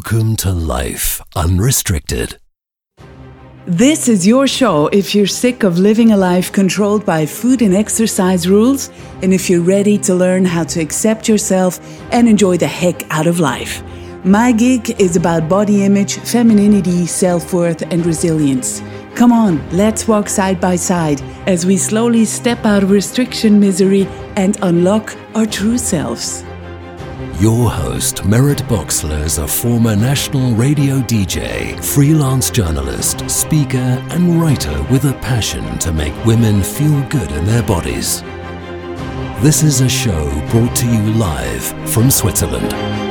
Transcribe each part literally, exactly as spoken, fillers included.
Welcome to Life Unrestricted. This is your show if you're sick of living a life controlled by food and exercise rules, and if you're ready to learn how to accept yourself and enjoy the heck out of life. My gig is about body image, femininity, self-worth, and resilience. Come on, let's walk side by side as we slowly step out of restriction misery and unlock our true selves. Your host, Merit Boxler, is a former national radio D J, freelance journalist, speaker, and writer with a passion to make women feel good in their bodies. This is a show brought to you live from Switzerland.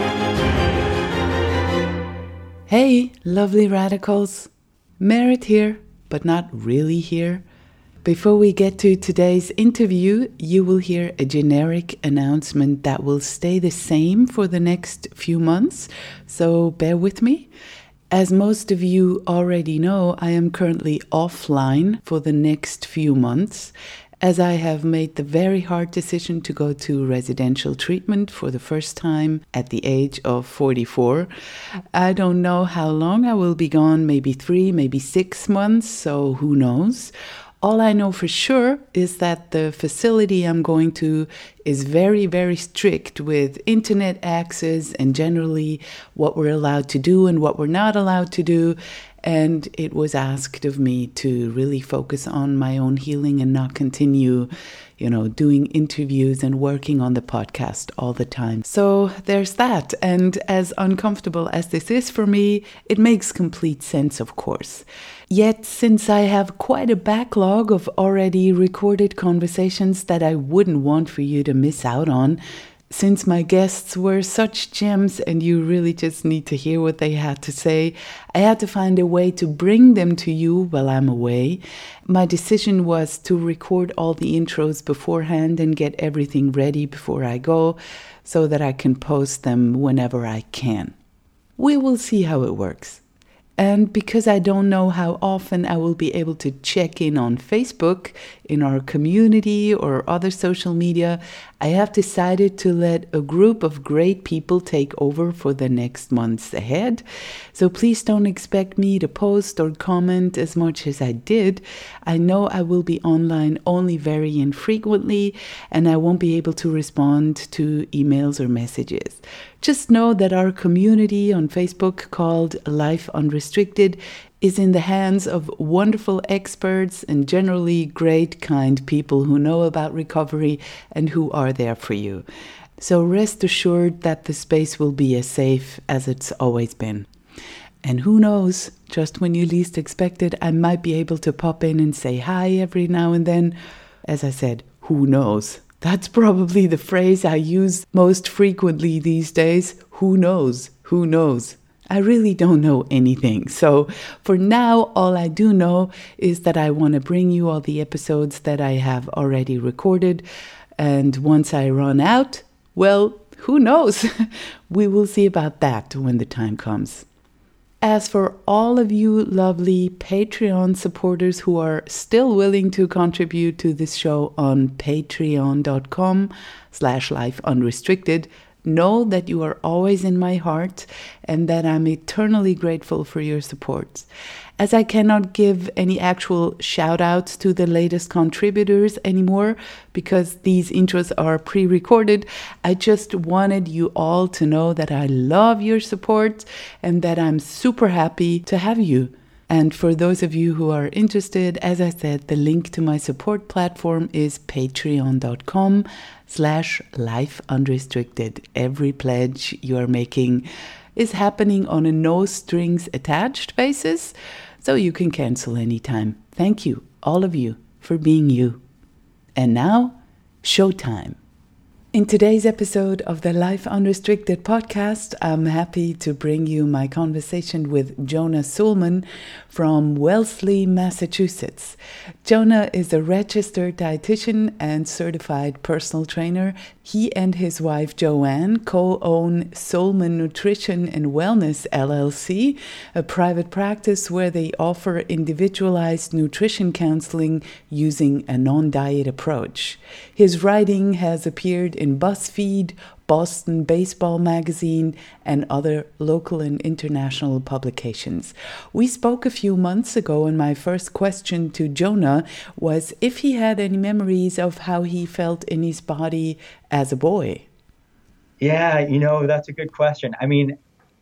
Hey, lovely radicals. Merit here, but not really here. Before we get to today's interview, you will hear a generic announcement that will stay the same for the next few months, so bear with me. As most of you already know, I am currently offline for the next few months, as I have made the very hard decision to go to residential treatment for the first time at the age of forty-four. I don't know how long I will be gone, maybe three, maybe six months, so who knows. All I know for sure is that the facility I'm going to is very, very strict with internet access and generally what we're allowed to do and what we're not allowed to do. And it was asked of me to really focus on my own healing and not continue, you know, doing interviews and working on the podcast all the time. So there's that. And as uncomfortable as this is for me, it makes complete sense, of course. Yet, since I have quite a backlog of already recorded conversations that I wouldn't want for you to miss out on, since my guests were such gems and you really just need to hear what they had to say, I had to find a way to bring them to you while I'm away. My decision was to record all the intros beforehand and get everything ready before I go so that I can post them whenever I can. We will see how it works. And because I don't know how often I will be able to check in on Facebook, in our community or other social media, I have decided to let a group of great people take over for the next months ahead. So please don't expect me to post or comment as much as I did. I know I will be online only very infrequently, and I won't be able to respond to emails or messages. Just know that our community on Facebook called Life Unrestricted is in the hands of wonderful experts and generally great, kind people who know about recovery and who are there for you. So rest assured that the space will be as safe as it's always been. And who knows, just when you least expect it, I might be able to pop in and say hi every now and then. As I said, who knows? That's probably the phrase I use most frequently these days. Who knows? Who knows? I really don't know anything. So for now, all I do know is that I want to bring you all the episodes that I have already recorded. And once I run out, well, who knows? We will see about that when the time comes. As for all of you lovely Patreon supporters who are still willing to contribute to this show on patreon.com slash life unrestricted, know that you are always in my heart and that I'm eternally grateful for your support. As I cannot give any actual shout outs to the latest contributors anymore because these intros are pre-recorded, I just wanted you all to know that I love your support and that I'm super happy to have you. And for those of you who are interested, as I said, the link to my support platform is patreon.com slash life unrestricted. Every pledge you are making is happening on a no strings attached basis, so you can cancel anytime. Thank you, all of you, for being you. And now, showtime. In today's episode of the Life Unrestricted podcast, I'm happy to bring you my conversation with Jonah Sullman from Wellesley, Massachusetts. Jonah is a registered dietitian and certified personal trainer. He and his wife Joanne co-own Sullman Nutrition and Wellness L L C, a private practice where they offer individualized nutrition counseling using a non-diet approach. His writing has appeared in BuzzFeed, Boston Baseball Magazine, and other local and international publications. We spoke a few months ago, and my first question to Jonah was if he had any memories of how he felt in his body as a boy. Yeah, you know, that's a good question. I mean,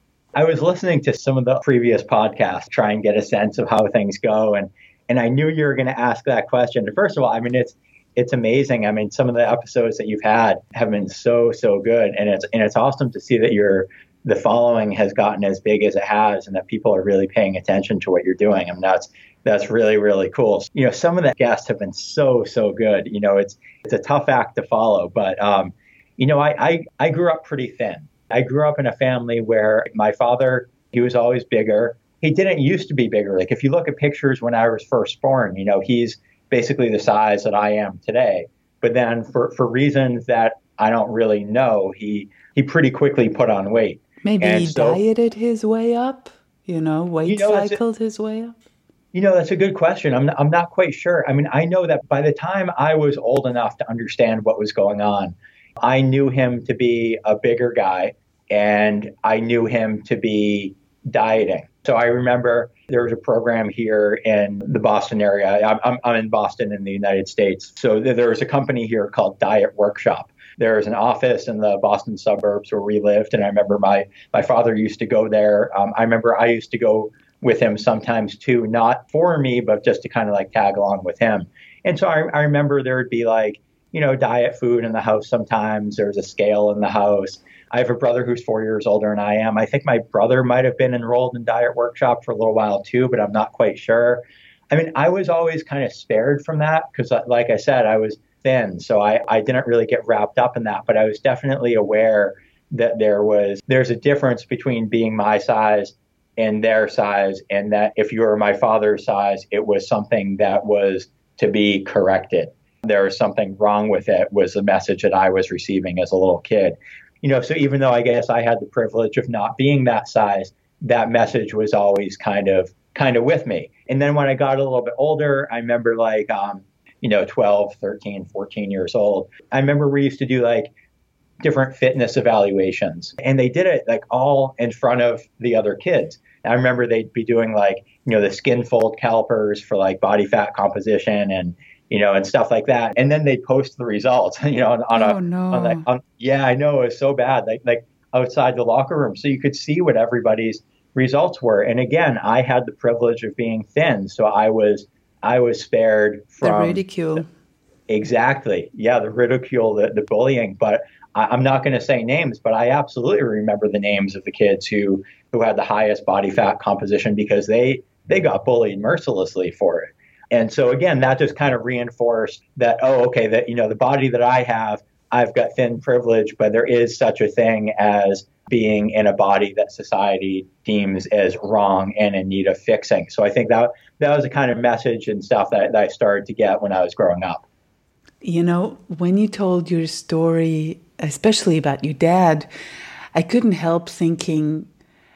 I was listening to some of the previous podcasts, try and get a sense of how things go. And, and I knew you were going to ask that question. First of all, I mean, it's, it's amazing. I mean, some of the episodes that you've had have been so, so good. And it's, and it's awesome to see that your, the following has gotten as big as it has and that people are really paying attention to what you're doing. I mean, that's, that's really, really cool. You know, some of the guests have been so, so good. You know, it's, it's a tough act to follow, but, um, you know, I, I, I grew up pretty thin. I grew up in a family where my father, he was always bigger. He didn't used to be bigger. Like if you look at pictures when I was first born, you know, he's basically the size that I am today. But then for, for reasons that I don't really know, he, he pretty quickly put on weight. Maybe and he so, dieted his way up, you know, weight you know, cycled his way up. You know, that's a good question. I'm not, I'm not quite sure. I mean, I know that by the time I was old enough to understand what was going on, I knew him to be a bigger guy and I knew him to be dieting. So I remember there was a program here in the Boston area. I'm, I'm, I'm in Boston in the United States. So there was a company here called Diet Workshop. There was an office in the Boston suburbs where we lived. And I remember my, my father used to go there. Um, I remember I used to go with him sometimes too, not for me, but just to kind of like tag along with him. And so I, I remember there would be like, you know, diet food in the house sometimes. There was a scale in the house. I have a brother who's four years older than I am. I think my brother might have been enrolled in Diet Workshop for a little while too, but I'm not quite sure. I mean, I was always kind of spared from that because, like I said, I was thin. So I, I didn't really get wrapped up in that, but I was definitely aware that there was, there's a difference between being my size and their size, and that if you were my father's size, it was something that was to be corrected. There was something wrong with it was the message that I was receiving as a little kid. You know, so even though I guess I had the privilege of not being that size, that message was always kind of kind of with me. And then when I got a little bit older, I remember like, um, you know, twelve, thirteen, fourteen years old, I remember we used to do like different fitness evaluations. And they did it like all in front of the other kids. I remember they'd be doing like, you know, the skin fold calipers for like body fat composition and, you know, and stuff like that. And then they'd post the results, you know, on, on oh, a, no. on like, on, yeah, I know it was so bad, like, like outside the locker room. So you could see what everybody's results were. And again, I had the privilege of being thin. So I was, I was spared from the ridicule. The, exactly. Yeah. The ridicule, the, the bullying, but I, I'm not going to say names, but I absolutely remember the names of the kids who, who had the highest body fat composition because they, they got bullied mercilessly for it. And so, again, that just kind of reinforced that, oh, okay, that, you know, the body that I have, I've got thin privilege, but there is such a thing as being in a body that society deems as wrong and in need of fixing. So I think that that was the kind of message and stuff that, that I started to get when I was growing up. You know, when you told your story, especially about your dad, I couldn't help thinking,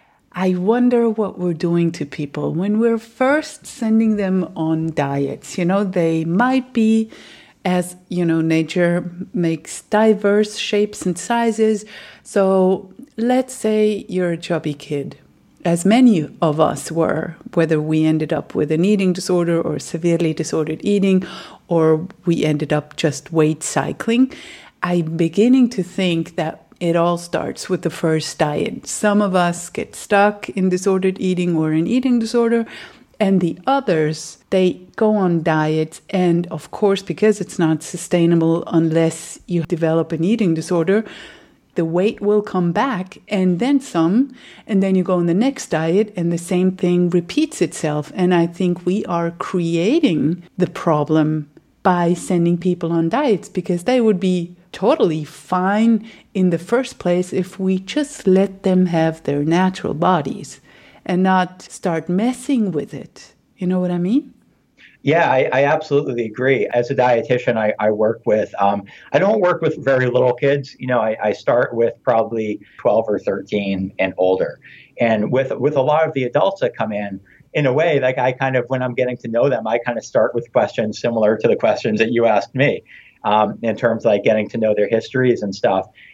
I wonder what we're doing to people when we're first sending them on diets. You know, they might be, as you know, nature makes diverse shapes and sizes. So let's say you're a chubby kid, as many of us were, whether we ended up with an eating disorder or severely disordered eating, or we ended up just weight cycling. I'm beginning to think that it all starts with the first diet. Some of us get stuck in disordered eating or an eating disorder, and the others, they go on diets. And of course, because it's not sustainable unless you develop an eating disorder, the weight will come back and then some, and then you go on the next diet and the same thing repeats itself. And I think we are creating the problem by sending people on diets because they would be totally fine in the first place if we just let them have their natural bodies and not start messing with it. You know what I mean? Yeah, I, I absolutely agree. As a dietitian, I, I work with, um, I don't work with very little kids. You know, I, I start with probably twelve or thirteen and older. And with, with a lot of the adults that come in, in a way, like I kind of, when I'm getting to know them, I kind of start with questions similar to the questions that you asked me. Um, in terms of like getting to know their histories and stuff.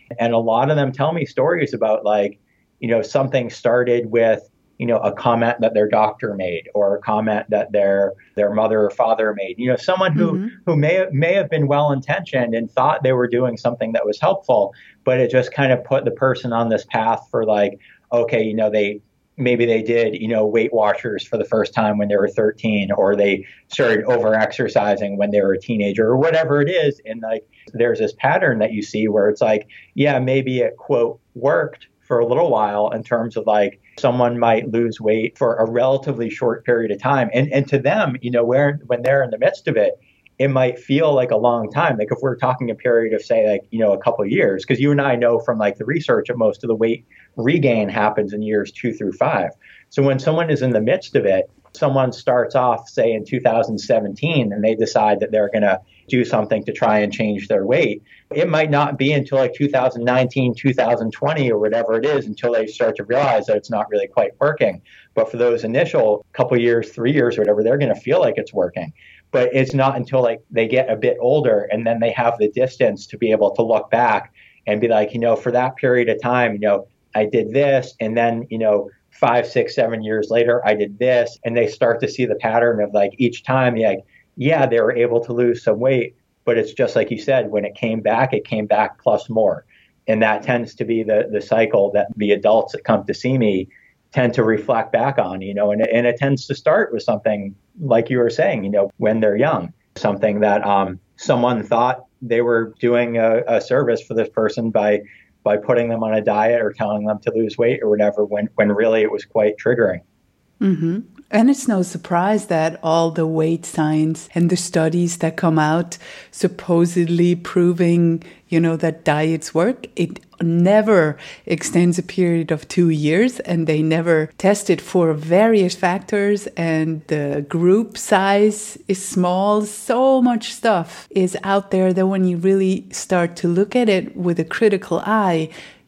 And a lot of them tell me stories about like, you know, something started with, you know, a comment that their doctor made or a comment that their their mother or father made. You know, someone who mm-hmm. who may may have been well intentioned and thought they were doing something that was helpful, but it just kind of put the person on this path for like, okay, you know, they maybe they did, you know, Weight Watchers for the first time when they were thirteen, or they started over exercising when they were a teenager, or whatever it is. And like, there's this pattern that you see where it's like, yeah, maybe it quote worked for a little while in terms of like someone might lose weight for a relatively short period of time. And and to them, you know, where when they're in the midst of it, it might feel like a long time. Like if we're talking a period of say like, you know, a couple of years, because you and I know from like the research that most of the weight regain happens in years two through five. So when someone is in the midst of it, someone starts off, say in two thousand seventeen, and they decide that they're going to do something to try and change their weight. It might not be until like two thousand nineteen, two thousand twenty, or whatever it is, until they start to realize that it's not really quite working. But for those initial couple years, three years, or whatever, they're going to feel like it's working. But it's not until like they get a bit older and then they have the distance to be able to look back and be like, you know, for that period of time, you know, I did this, and then, you know, five, six, seven years later, I did this, and they start to see the pattern of like each time, like, yeah, they were able to lose some weight, but it's just like you said, when it came back, it came back plus more. And that tends to be the the cycle that the adults that come to see me tend to reflect back on, you know, and, and it tends to start with something like you were saying, you know, when they're young, something that um, someone thought they were doing a, a service for this person by by putting them on a diet or telling them to lose weight or whatever, when, when really it was quite triggering. Mm-hmm. And it's no surprise that all the weight science and the studies that come out supposedly proving, you know, that diets work, it never extends a period of two years and they never test it for various factors, and the group size is small. So much stuff is out there that when you really start to look at it with a critical eye,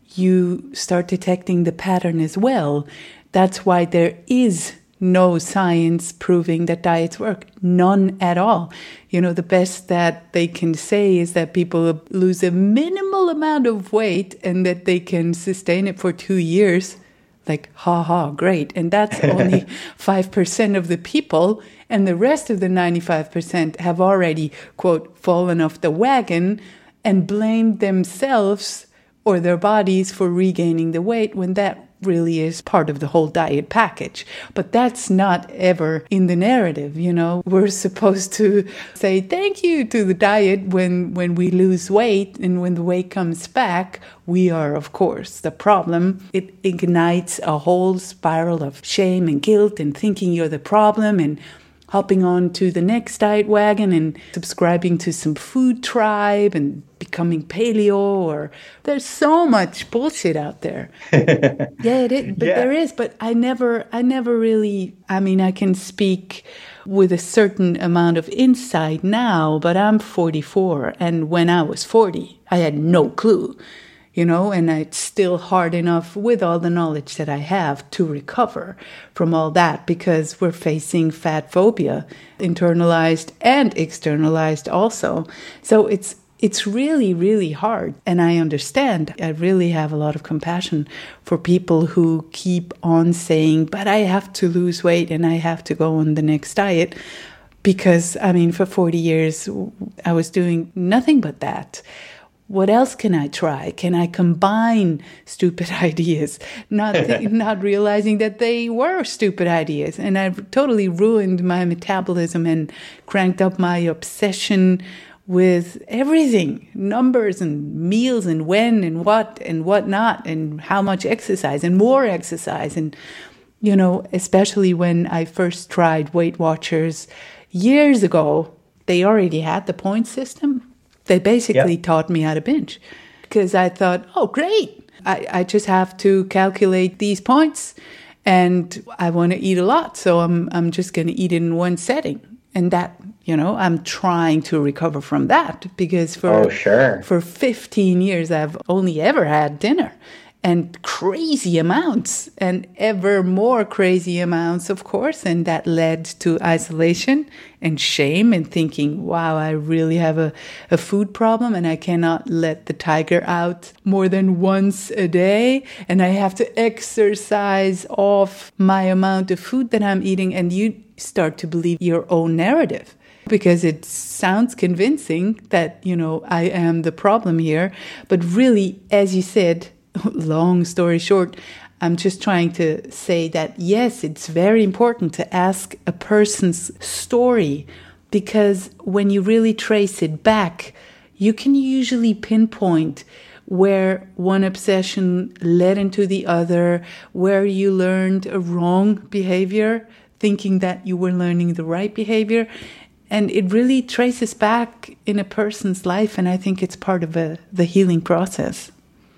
you start detecting the pattern as well. That's why there is no science proving that diets work. None at all. You know, the best that they can say is that people lose a minimal amount of weight and that they can sustain it for two years. Like, ha ha, great. And that's only five percent of the people. And the rest of the ninety-five percent have already, quote, fallen off the wagon and blamed themselves or their bodies for regaining the weight, when that really is part of the whole diet package. But that's not ever in the narrative, you know. We're supposed to say thank you to the diet when, when we lose weight, and when the weight comes back, we are, of course, the problem. It ignites a whole spiral of shame and guilt and thinking you're the problem, and hopping on to the next diet wagon and subscribing to some food tribe and becoming paleo, or there's so much bullshit out there. yeah, it is. But yeah. there is. But I never, I never really, I mean, I can speak with a certain amount of insight now, but I'm forty-four. And when I was forty, I had no clue. You know, and it's still hard enough with all the knowledge that I have to recover from all that, because we're facing fat phobia, internalized and externalized also. So it's it's really, really hard. And I understand. I really have a lot of compassion for people who keep on saying, but I have to lose weight and I have to go on the next diet. Because, I mean, for forty years, I was doing nothing but that. What else can I try? Can I combine stupid ideas? Not th- not realizing that they were stupid ideas. And I've totally ruined my metabolism and cranked up my obsession with everything. Numbers and meals and when and what and what not, and how much exercise and more exercise. And, you know, especially when I first tried Weight Watchers years ago, they already had the point system. They basically yep. taught me how to binge, because I thought, oh, great. I, I just have to calculate these points, and I want to eat a lot. So I'm I'm just going to eat it in one setting. And that, you know, I'm trying to recover from that, because for, oh, sure. for fifteen years, I've only ever had dinner. and crazy amounts and ever more crazy amounts, of course. And that led to isolation and shame and thinking, wow, I really have a, a food problem and I cannot let the tiger out more than once a day. And I have to exercise off my amount of food that I'm eating. And you start to believe your own narrative, because it sounds convincing that, you know, I am the problem here. But really, as you said, long story short, I'm just trying to say that, yes, it's very important to ask a person's story, because when you really trace it back, you can usually pinpoint where one obsession led into the other, where you learned a wrong behavior, thinking that you were learning the right behavior. And it really traces back in a person's life. And I think it's part of a, the healing process.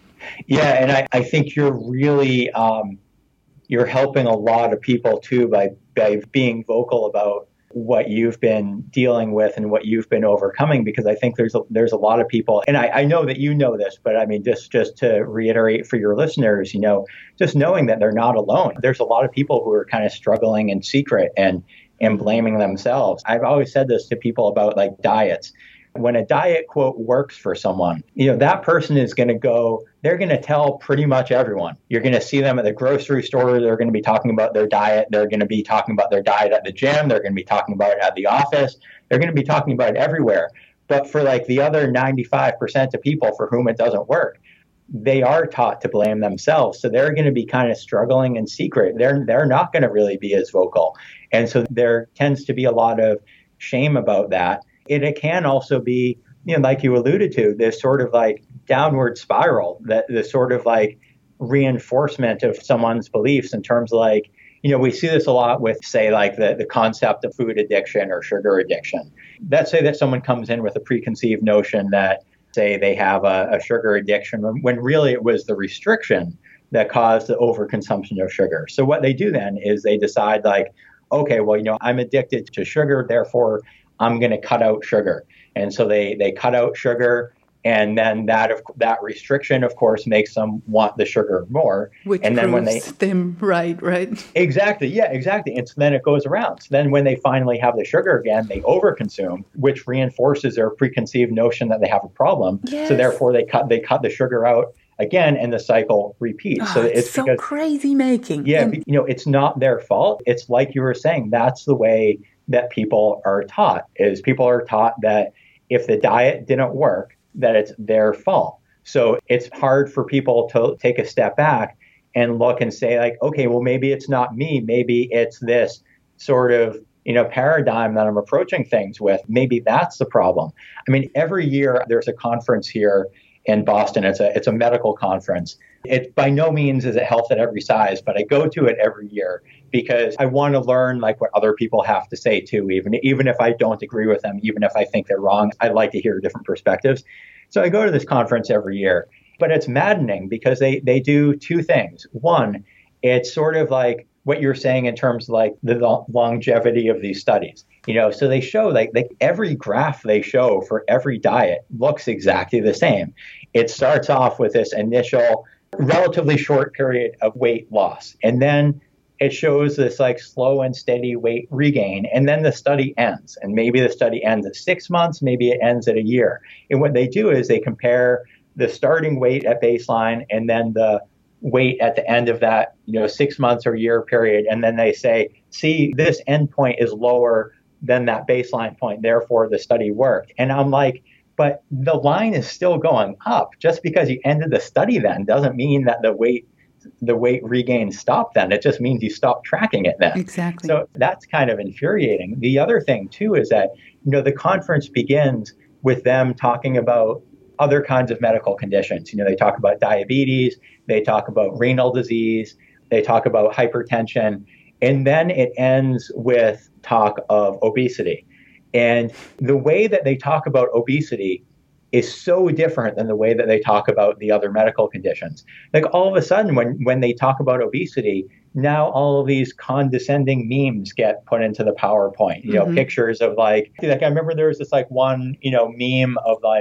Yeah, and I, I think you're really, um, you're helping a lot of people too by, by being vocal about what you've been dealing with and what you've been overcoming, because I think there's a, there's a lot of people, and I, I know that you know this, but I mean, just, just to reiterate for your listeners, you know, just knowing that they're not alone. There's a lot of people who are kind of struggling in secret and, and blaming themselves. I've always said this to people about like diets. When a diet, quote, works for someone, you know, that person is going to go, they're going to tell pretty much everyone. You're going to see them at the grocery store. They're going to be talking about their diet. They're going to be talking about their diet at the gym. They're going to be talking about it at the office. They're going to be talking about it everywhere. But for like the other ninety-five percent of people for whom it doesn't work, they are taught to blame themselves. So they're going to be kind of struggling in secret. They're, they're not going to really be as vocal. And so there tends to be a lot of shame about that. And it can also be, you know, like you alluded to, this sort of like downward spiral, that the sort of like reinforcement of someone's beliefs in terms of like, you know, we see this a lot with, say, like the, the concept of food addiction or sugar addiction. Let's say that someone comes in with a preconceived notion that, say, they have a, a sugar addiction, when really it was the restriction that caused the overconsumption of sugar. So what they do then is they decide like, okay, well, you know, I'm addicted to sugar, therefore I'm going to cut out sugar. And so they, they cut out sugar. And then that of, that restriction, of course, makes them want the sugar more. Which and then proves when they, them right, right? Exactly. Yeah, exactly. And so then it goes around. So then when they finally have the sugar again, they overconsume, which reinforces their preconceived notion that they have a problem. Yes. So therefore they cut they cut the sugar out again, and the cycle repeats. Oh, so it's, it's so because, crazy making. Yeah, And you know, it's not their fault. It's like you were saying, that's the way that people are taught, is people are taught that if the diet didn't work, that it's their fault. So it's hard for people to take a step back and look and say like, okay, well, maybe it's not me. Maybe it's this sort of, you know, paradigm that I'm approaching things with. Maybe that's the problem. I mean, every year there's a conference here in Boston. It's a, it's a medical conference. It by no means is it health at every size, but I go to it every year because I want to learn like what other people have to say too, even, even if I don't agree with them, even if I think they're wrong, I'd like to hear different perspectives. So I go to this conference every year, but it's maddening because they, they do two things. One, it's sort of like what you're saying in terms of like the longevity of these studies. You know, so they show like, like every graph they show for every diet looks exactly the same. It starts off with this initial relatively short period of weight loss, and then it shows this like slow and steady weight regain. And then the study ends, and maybe the study ends at six months, maybe it ends at a year. And what they do is they compare the starting weight at baseline and then the weight at the end of that, you know, six months or year period. And then they say, see, this end point is lower than that baseline point. Therefore, the study worked. And I'm like, but the line is still going up. Just because you ended the study then doesn't mean that the weight the weight regain stopped then. It just means you stopped tracking it then. Exactly. So that's kind of infuriating. The other thing too is that, you know, the conference begins with them talking about other kinds of medical conditions. You know, they talk about diabetes, they talk about renal disease, they talk about hypertension, and then it ends with talk of obesity. And the way that they talk about obesity is so different than the way that they talk about the other medical conditions. Like all of a sudden, when, when they talk about obesity, now all of these condescending memes get put into the PowerPoint, you know, mm-hmm. pictures of like, like I remember there was this like one, you know, meme of like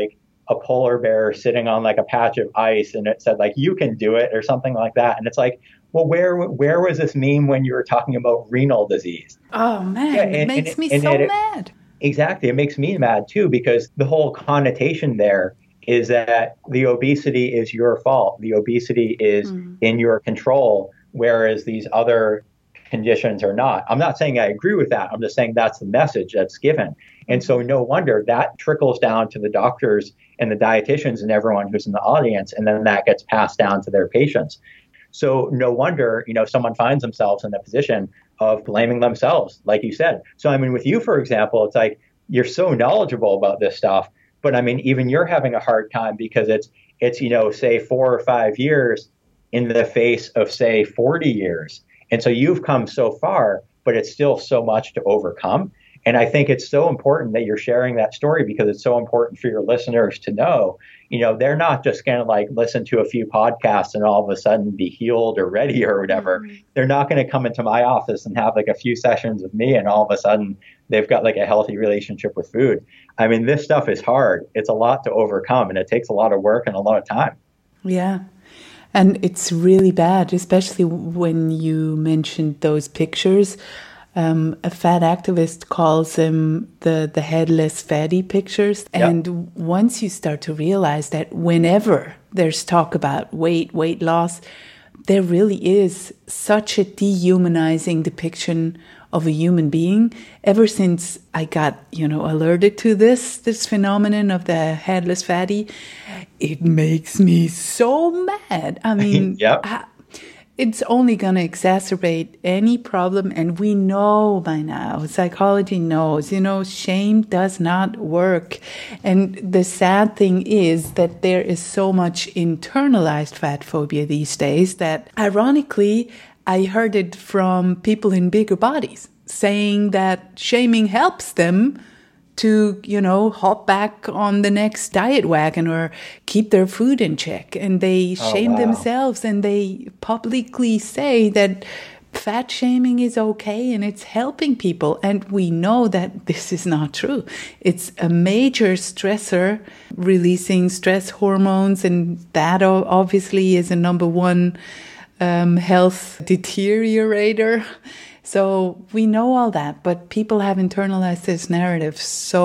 a polar bear sitting on like a patch of ice and it said like, you can do it or something like that. And it's like, well, where where was this meme when you were talking about renal disease? Oh, man, yeah, and, it makes and, me and so it, mad. Exactly. It makes me mad, too, because the whole connotation there is that the obesity is your fault. The obesity is mm. in your control, whereas these other conditions are not. I'm not saying I agree with that. I'm just saying that's the message that's given. And so no wonder that trickles down to the doctors and the dietitians and everyone who's in the audience, and then that gets passed down to their patients. So no wonder, you know, someone finds themselves in the position of blaming themselves, like you said. So, I mean, with you, for example, it's like you're so knowledgeable about this stuff, but I mean, even you're having a hard time because it's, it's, you know, say four or five years in the face of, say, forty years. And so you've come so far, but it's still so much to overcome. And I think it's so important that you're sharing that story because it's so important for your listeners to know, you know, they're not just going to like listen to a few podcasts and all of a sudden be healed or ready or whatever. Mm-hmm. They're not going to come into my office and have like a few sessions with me and all of a sudden they've got like a healthy relationship with food. I mean, this stuff is hard. It's a lot to overcome and it takes a lot of work and a lot of time. Yeah. And it's really bad, especially when you mentioned those pictures. Um, a fat activist calls them the, the headless fatty pictures. Yep. And once you start to realize that whenever there's talk about weight, weight loss, there really is such a dehumanizing depiction of a human being. Ever since I got, you know, alerted to this, this phenomenon of the headless fatty, it makes me so mad. I mean, yep. I, it's only going to exacerbate any problem. And we know by now, psychology knows, you know, shame does not work. And the sad thing is that there is so much internalized fat phobia these days that ironically, I heard it from people in bigger bodies saying that shaming helps them to, you know, hop back on the next diet wagon or keep their food in check. And they oh, shame wow. themselves and they publicly say that fat shaming is okay and it's helping people. And we know that this is not true. It's a major stressor, releasing stress hormones, and that obviously is a number one um, health deteriorator. So we know all that, but people have internalized this narrative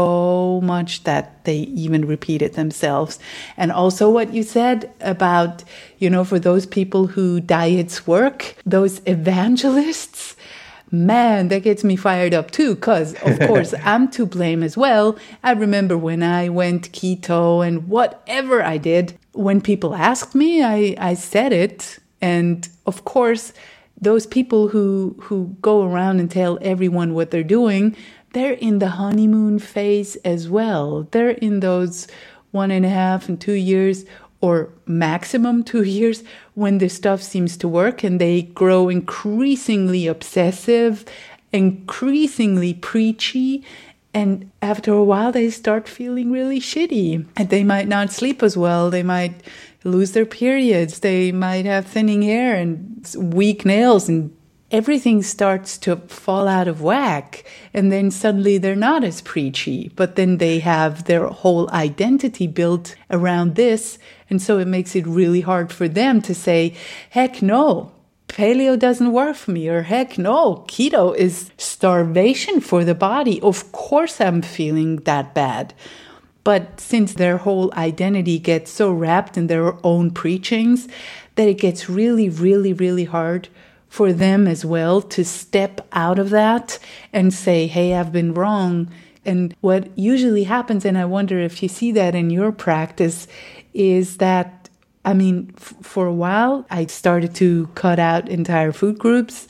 so much that they even repeat it themselves. And also what you said about, you know, for those people who diets work, those evangelists, man, that gets me fired up too, because of course I'm to blame as well. I remember when I went keto and whatever I did, when people asked me, I, I said it. And of course, those people who, who go around and tell everyone what they're doing, they're in the honeymoon phase as well. They're in those one and a half and two years or maximum two years when this stuff seems to work, and they grow increasingly obsessive, increasingly preachy. And after a while, they start feeling really shitty, and they might not sleep as well. They might lose their periods. They might have thinning hair and weak nails, and everything starts to fall out of whack. And then suddenly they're not as preachy, but then they have their whole identity built around this. And so it makes it really hard for them to say, heck no, paleo doesn't work for me, or heck no, keto is starvation for the body. Of course I'm feeling that bad. But since their whole identity gets so wrapped in their own preachings, that it gets really, really, really hard for them as well to step out of that and say, hey, I've been wrong. And what usually happens, and I wonder if you see that in your practice, is that, I mean, f- for a while, I started to cut out entire food groups,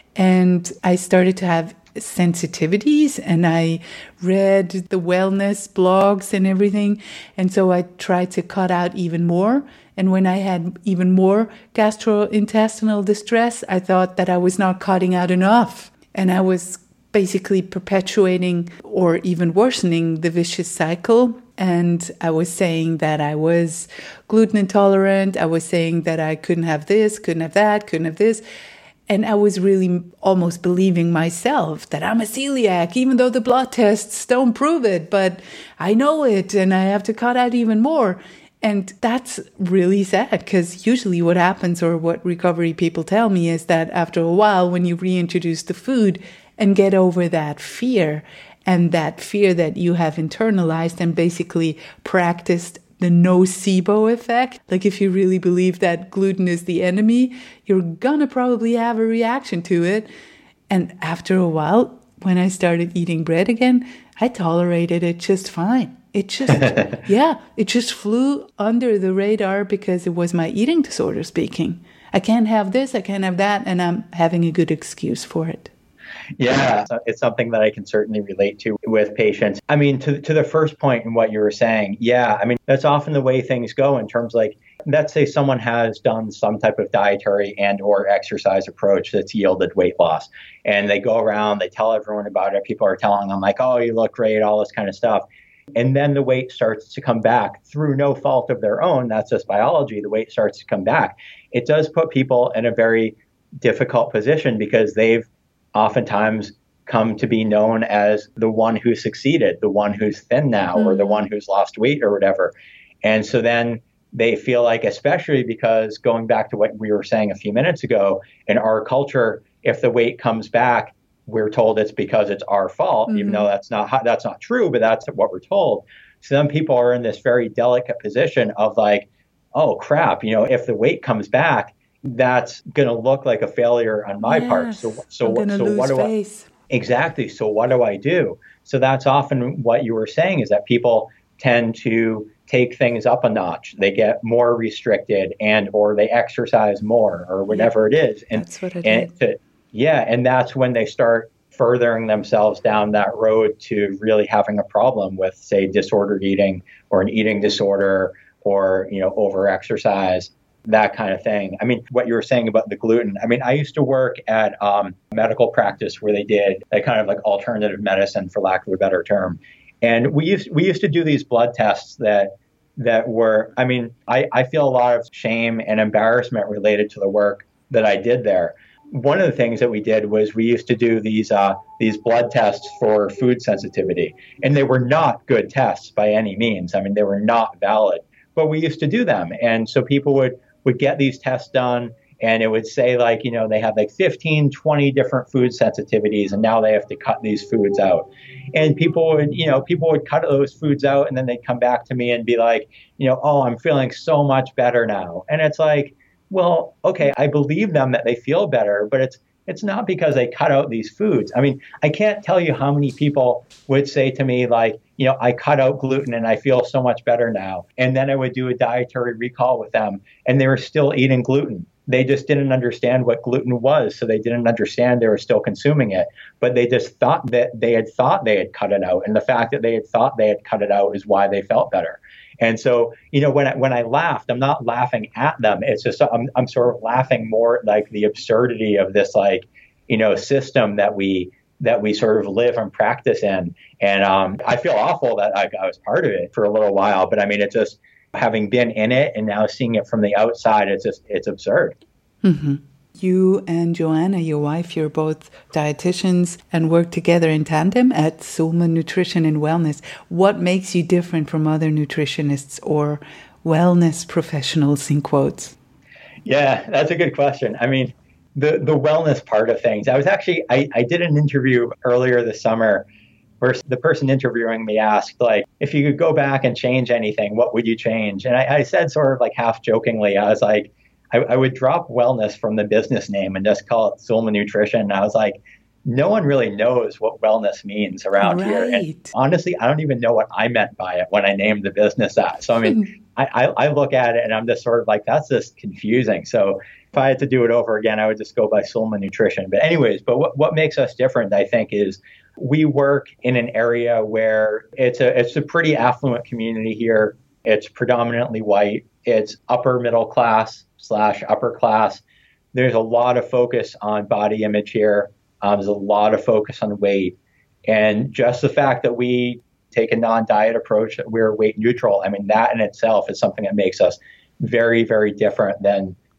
and I started to have sensitivities, and I read the wellness blogs and everything. And so I tried to cut out even more. And when I had even more gastrointestinal distress, I thought that I was not cutting out enough. And I was basically perpetuating or even worsening the vicious cycle. And I was saying that I was gluten intolerant. I was saying that I couldn't have this, couldn't have that, couldn't have this. And I was really almost believing myself that I'm a celiac, even though the blood tests don't prove it, but I know it and I have to cut out even more. And that's really sad, because usually what happens, or what recovery people tell me, is that after a while, when you reintroduce the food and get over that fear, and that fear that you have internalized and basically practiced the nocebo effect, like if you really believe that gluten is the enemy, you're gonna probably have a reaction to it. And after a while, when I started eating bread again, I tolerated it just fine. It just, yeah, it just flew under the radar because it was my eating disorder speaking. I can't have this, I can't have that, and I'm having a good excuse for it. Yeah, it's something that I can certainly relate to with patients. I mean, to to the first point in what you were saying, yeah, I mean, that's often the way things go in terms like, let's say someone has done some type of dietary and or exercise approach that's yielded weight loss. And they go around, they tell everyone about it. People are telling them like, oh, you look great, all this kind of stuff. And then the weight starts to come back through no fault of their own. That's just biology. The weight starts to come back. It does put people in a very difficult position because they've oftentimes come to be known as the one who succeeded, the one who's thin now, mm-hmm. or the one who's lost weight or whatever. And so then they feel like, especially because going back to what we were saying a few minutes ago, in our culture, if the weight comes back, we're told it's because it's our fault, mm-hmm. even though that's not that's not true, but that's what we're told. So then people are in this very delicate position of like, oh crap, you know, if the weight comes back, that's going to look like a failure on my yes, part. So so I'm so lose what do face. I exactly? So what do I do? So that's often what you were saying, is that people tend to take things up a notch. They get more restricted and or they exercise more or whatever yeah, it is. And that's what I and did. To, Yeah, and that's when they start furthering themselves down that road to really having a problem with, say, disordered eating or an eating disorder or, you know, over-exercise, that kind of thing. I mean, what you were saying about the gluten, I mean, I used to work at um, medical practice where they did a kind of like alternative medicine, for lack of a better term. And we used we used to do these blood tests that that were, I mean, I, I feel a lot of shame and embarrassment related to the work that I did there. One of the things that we did was we used to do these uh, these blood tests for food sensitivity, and they were not good tests by any means. I mean, they were not valid, but we used to do them. And so people would, would get these tests done, and it would say like, you know, they have like fifteen, twenty different food sensitivities, and now they have to cut these foods out. And people would, you know, people would cut those foods out, and then they'd come back to me and be like, you know, oh, I'm feeling so much better now. And it's like, well, okay, I believe them that they feel better, but it's it's not because they cut out these foods. I mean, I can't tell you how many people would say to me like, you know, I cut out gluten and I feel so much better now. And then I would do a dietary recall with them and they were still eating gluten. They just didn't understand what gluten was, so they didn't understand they were still consuming it. But they just thought that they had thought they had cut it out. And the fact that they had thought they had cut it out is why they felt better. And so, you know, when I, when I laughed, I'm not laughing at them. It's just I'm I'm sort of laughing more like the absurdity of this, like, you know, system that we that we sort of live and practice in. And um, I feel awful that I, I was part of it for a little while. But I mean, it's just having been in it and now seeing it from the outside, it's just it's absurd. Mm-hmm. You and Joanna, your wife, you're both dietitians and work together in tandem at Sulman Nutrition and Wellness. What makes you different from other nutritionists or wellness professionals, in quotes? Yeah, that's a good question. I mean, the, the wellness part of things. I was actually, I, I did an interview earlier this summer where the person interviewing me asked, like, if you could go back and change anything, what would you change? And I, I said sort of like half jokingly, I was like, I, I would drop wellness from the business name and just call it Sulman Nutrition. And I was like, no one really knows what wellness means around right. here. And honestly, I don't even know what I meant by it when I named the business that. So, I mean, I, I, I look at it and I'm just sort of like, that's just confusing. So if I had to do it over again, I would just go by Sulman Nutrition. But anyways, but what, what makes us different, I think, is we work in an area where it's a it's a pretty affluent community here. It's predominantly white. It's upper middle class slash upper class. There's a lot of focus on body image here. Um, there's a lot of focus on weight. And just the fact that we take a non-diet approach, that we're weight neutral, I mean, that in itself is something that makes us very, very different than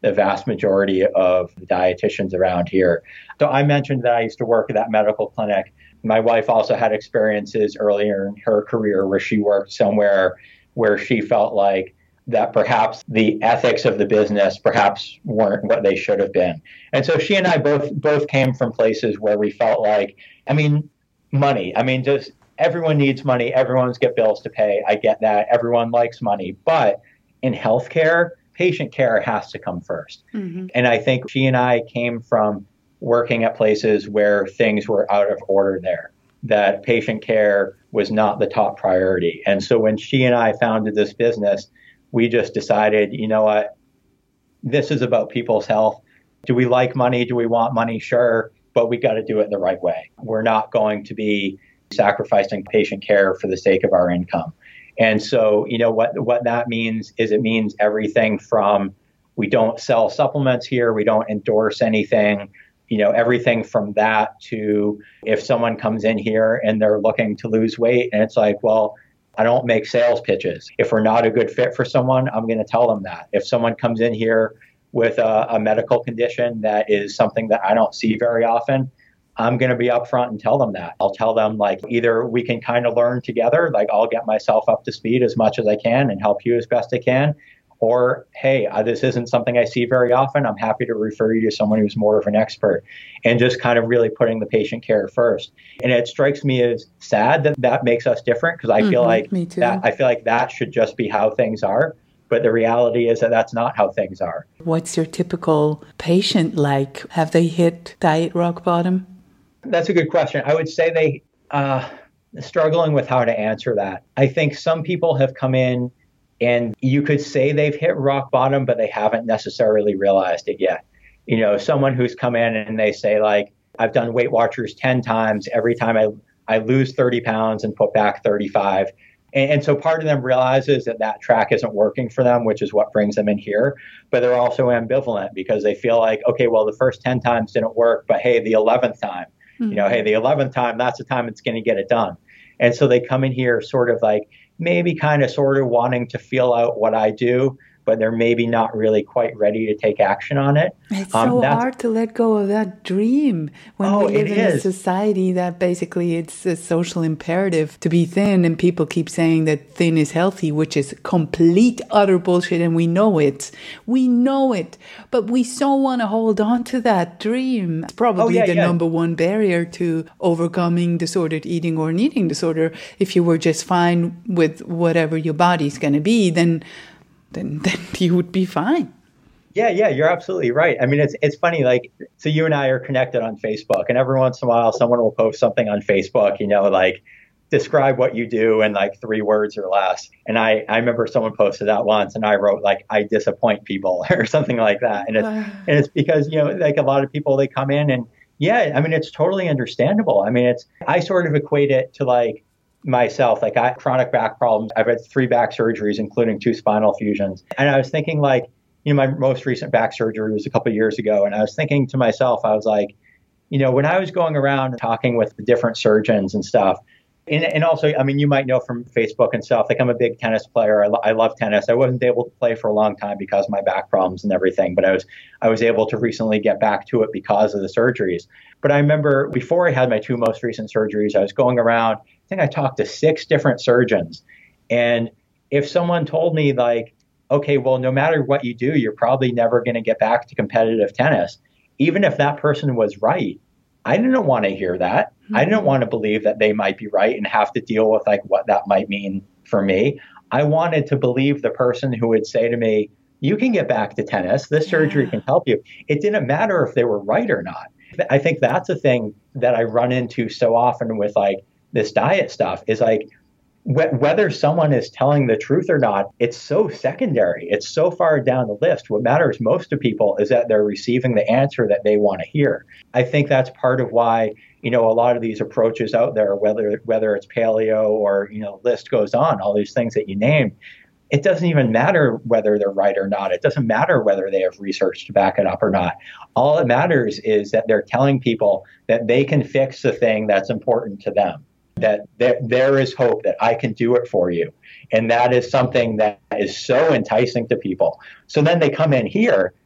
the vast majority of the dietitians around here. So I mentioned that I used to work at that medical clinic. My wife also had experiences earlier in her career where she worked somewhere where she felt like that perhaps the ethics of the business perhaps weren't what they should have been. And so she and I both both came from places where we felt like, I mean, money. I mean, just everyone needs money. Everyone's got bills to pay. I get that. Everyone likes money. But in healthcare, patient care has to come first. Mm-hmm. And I think she and I came from working at places where things were out of order there, that patient care was not the top priority. And so when she and I founded this business, we just decided, you know what, this is about people's health. Do we like money? Do we want money? Sure, but we got to do it the right way. We're not going to be sacrificing patient care for the sake of our income. And so, you know, what, what that means is it means everything from we don't sell supplements here, we don't endorse anything, you know, everything from that to if someone comes in here and they're looking to lose weight and it's like, well, I don't make sales pitches. If we're not a good fit for someone, I'm going to tell them that. If someone comes in here with a, a medical condition that is something that I don't see very often, I'm going to be upfront and tell them that. I'll tell them, like, either we can kind of learn together, like I'll get myself up to speed as much as I can and help you as best I can. Or, hey, uh, this isn't something I see very often. I'm happy to refer you to someone who's more of an expert, and just kind of really putting the patient care first. And it strikes me as sad that that makes us different, because I mm-hmm, feel like that, I feel like that should just be how things are. But the reality is that that's not how things are. What's your typical patient like? Have they hit diet rock bottom? That's a good question. I would say they uh, struggling with how to answer that. I think some people have come in and you could say they've hit rock bottom, but they haven't necessarily realized it yet. You know, someone who's come in and they say, like, I've done Weight Watchers ten times. Every time I, I lose thirty pounds and put back thirty-five. And, and so part of them realizes that that track isn't working for them, which is what brings them in here. But they're also ambivalent because they feel like, okay, well, the first ten times didn't work, but hey, the eleventh time, mm-hmm. you know, hey, the eleventh time, that's the time it's going to get it done. And so they come in here sort of like, maybe kind of sort of wanting to feel out what I do, but they're maybe not really quite ready to take action on it. It's um, so hard to let go of that dream when oh, we live in is. a society that basically it's a social imperative to be thin, and people keep saying that thin is healthy, which is complete, utter bullshit, and we know it. We know it, but we so want to hold on to that dream. It's probably oh, yeah, the yeah. number one barrier to overcoming disordered eating or an eating disorder. If you were just fine with whatever your body's going to be, then Then, then you would be fine. Yeah, yeah, you're absolutely right. I mean, it's it's funny, like, so you and I are connected on Facebook, and every once in a while someone will post something on Facebook, you know, like, describe what you do in like three words or less. And I, I remember someone posted that once, and I wrote, like, I disappoint people or something like that. And it's, and it's because, you know, like a lot of people, they come in and, yeah, I mean, it's totally understandable. I mean, it's, I sort of equate it to like, myself, like I have chronic back problems. I've had three back surgeries, including two spinal fusions. And I was thinking, like, you know, my most recent back surgery was a couple of years ago. And I was thinking to myself, I was like, you know, when I was going around talking with the different surgeons and stuff, and, and also, I mean, you might know from Facebook and stuff, like I'm a big tennis player. I, lo- I love tennis. I wasn't able to play for a long time because of my back problems and everything, but I was, I was able to recently get back to it because of the surgeries. But I remember before I had my two most recent surgeries, I was going around, I think I talked to six different surgeons. And if someone told me, like, okay, well, no matter what you do, you're probably never going to get back to competitive tennis, even if that person was right, I didn't want to hear that. Mm-hmm. I didn't want to believe that they might be right and have to deal with like what that might mean for me. I wanted to believe the person who would say to me, you can get back to tennis. This surgery yeah. can help you. It didn't matter if they were right or not. I think that's a thing that I run into so often with like this diet stuff is like, wh- whether someone is telling the truth or not, it's so secondary. It's so far down the list. What matters most to people is that they're receiving the answer that they want to hear. I think that's part of why, you know, a lot of these approaches out there, whether whether it's paleo or, you know, list goes on, all these things that you named, it doesn't even matter whether they're right or not. It doesn't matter whether they have research to back it up or not. All that matters is that they're telling people that they can fix the thing that's important to them. That, that there is hope, that I can do it for you. And that is something that is so enticing to people. So then they come in here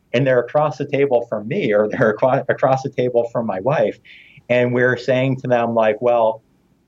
and they're across the table from me, or they're across the table from my wife. And we're saying to them, like, well,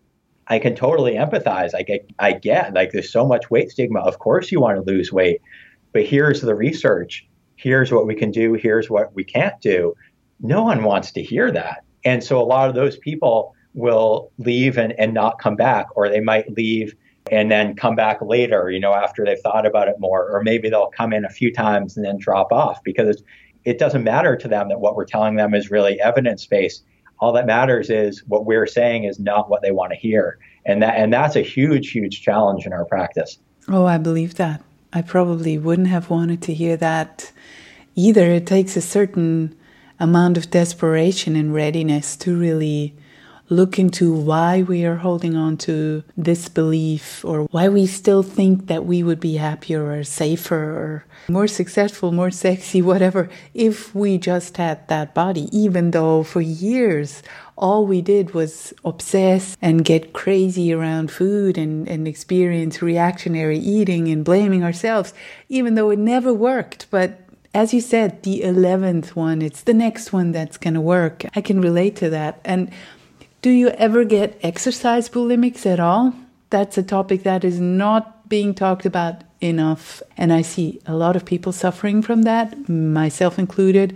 I can totally empathize. I get, I get, like, there's so much weight stigma. Of course you want to lose weight, but here's the research. Here's what we can do. Here's what we can't do. No one wants to hear that. And so a lot of those people will leave and, and not come back, or they might leave and then come back later, you know, after they've thought about it more, or maybe they'll come in a few times and then drop off, because it doesn't matter to them that what we're telling them is really evidence-based. All that matters is what we're saying is not what they want to hear. And that and that's a huge, huge challenge in our practice. Oh, I believe that. I probably wouldn't have wanted to hear that either. It takes a certain amount of desperation and readiness to really look into why we are holding on to this belief, or why we still think that we would be happier or safer or more successful, more sexy, whatever, if we just had that body, even though for years all we did was obsess and get crazy around food and, and experience reactionary eating and blaming ourselves, even though it never worked. But as you said, the eleventh one, it's the next one that's going to work. I can relate to that. And do you ever get exercise bulimics at all? That's a topic that is not being talked about enough. And I see a lot of people suffering from that, myself included.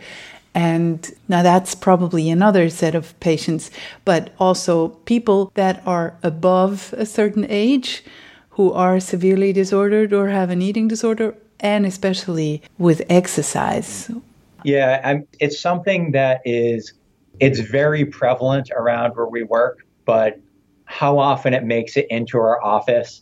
And now that's probably another set of patients, but also people that are above a certain age who are severely disordered or have an eating disorder, and especially with exercise. Yeah, I'm, it's something that is, it's very prevalent around where we work, but how often it makes it into our office.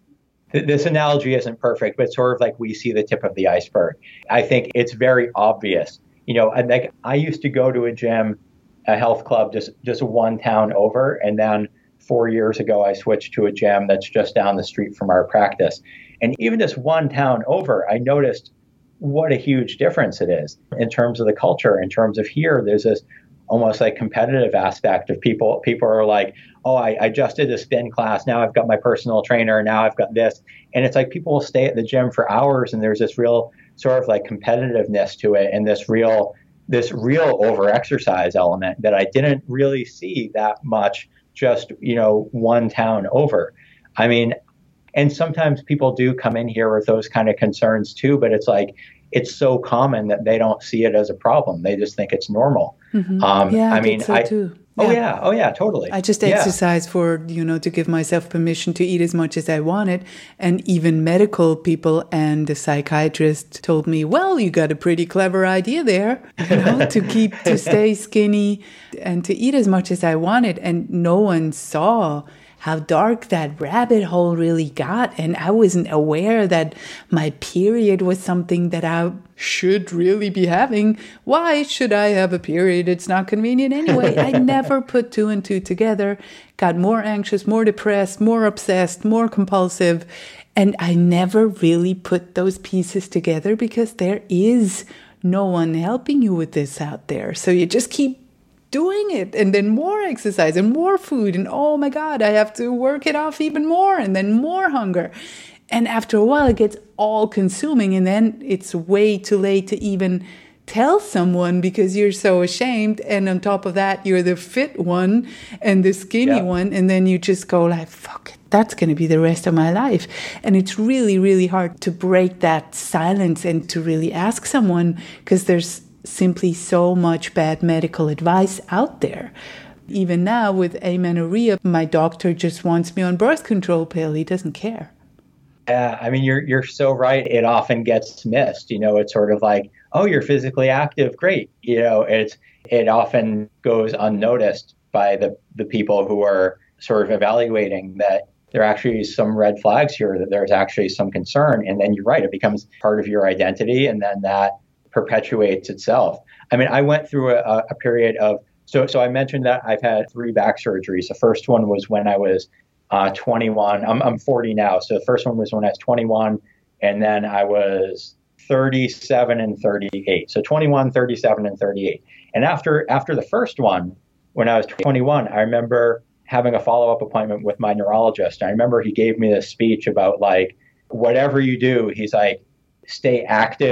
Th- this analogy isn't perfect, but sort of like we see the tip of the iceberg. I think it's very obvious. You know, I, like I used to go to a gym, a health club, just, just one town over. And then four years ago, I switched to a gym that's just down the street from our practice. And even just one town over, I noticed what a huge difference it is in terms of the culture, in terms of here, there's this almost like competitive aspect of people. People are like, oh, I, I just did a spin class. Now I've got my personal trainer. Now I've got this. And it's like people will stay at the gym for hours, and there's this real sort of like competitiveness to it, and this real this real over exercise element that I didn't really see that much just, you know, one town over. I mean, and sometimes people do come in here with those kind of concerns too, but it's like, it's so common that they don't see it as a problem. They just think it's normal. Mm-hmm. Um, yeah, I, I mean, so I, too. Oh, yeah. yeah. Oh, yeah, totally. I just yeah. exercise for, you know, to give myself permission to eat as much as I wanted. And even medical people and the psychiatrist told me, well, you got a pretty clever idea there, you know, to keep, to stay skinny and to eat as much as I wanted. And no one saw how dark that rabbit hole really got. And I wasn't aware that my period was something that I should really be having. Why should I have a period? It's not convenient anyway. I never put two and two together, got more anxious, more depressed, more obsessed, more compulsive. And I never really put those pieces together because there is no one helping you with this out there. So you just keep doing it, and then more exercise and more food, and oh my God, I have to work it off even more, and then more hunger. And after a while, it gets all consuming, and then it's way too late to even tell someone because you're so ashamed. And on top of that, you're the fit one and the skinny yeah. one, and then you just go like, fuck it, that's going to be the rest of my life. And it's really, really hard to break that silence and to really ask someone, because there's simply so much bad medical advice out there. Even now with amenorrhea, my doctor just wants me on birth control pill. He doesn't care. Yeah, I mean, you're you're so right. It often gets missed. You know, it's sort of like, oh, you're physically active, great. You know, it's it often goes unnoticed by the the people who are sort of evaluating that there are actually some red flags here, that there's actually some concern. And then you're right, it becomes part of your identity, and then that perpetuates itself. I mean, I went through a, a period of, so so I mentioned that I've had three back surgeries. The first one was when I was uh, twenty-one. I'm, I'm forty now. So the first one was when I was twenty-one, and then I was thirty-seven and thirty-eight. So twenty-one, thirty-seven, and thirty-eight. And after after the first one, when I was twenty-one, I remember having a follow-up appointment with my neurologist. I remember he gave me this speech about like, whatever you do, he's like, stay active,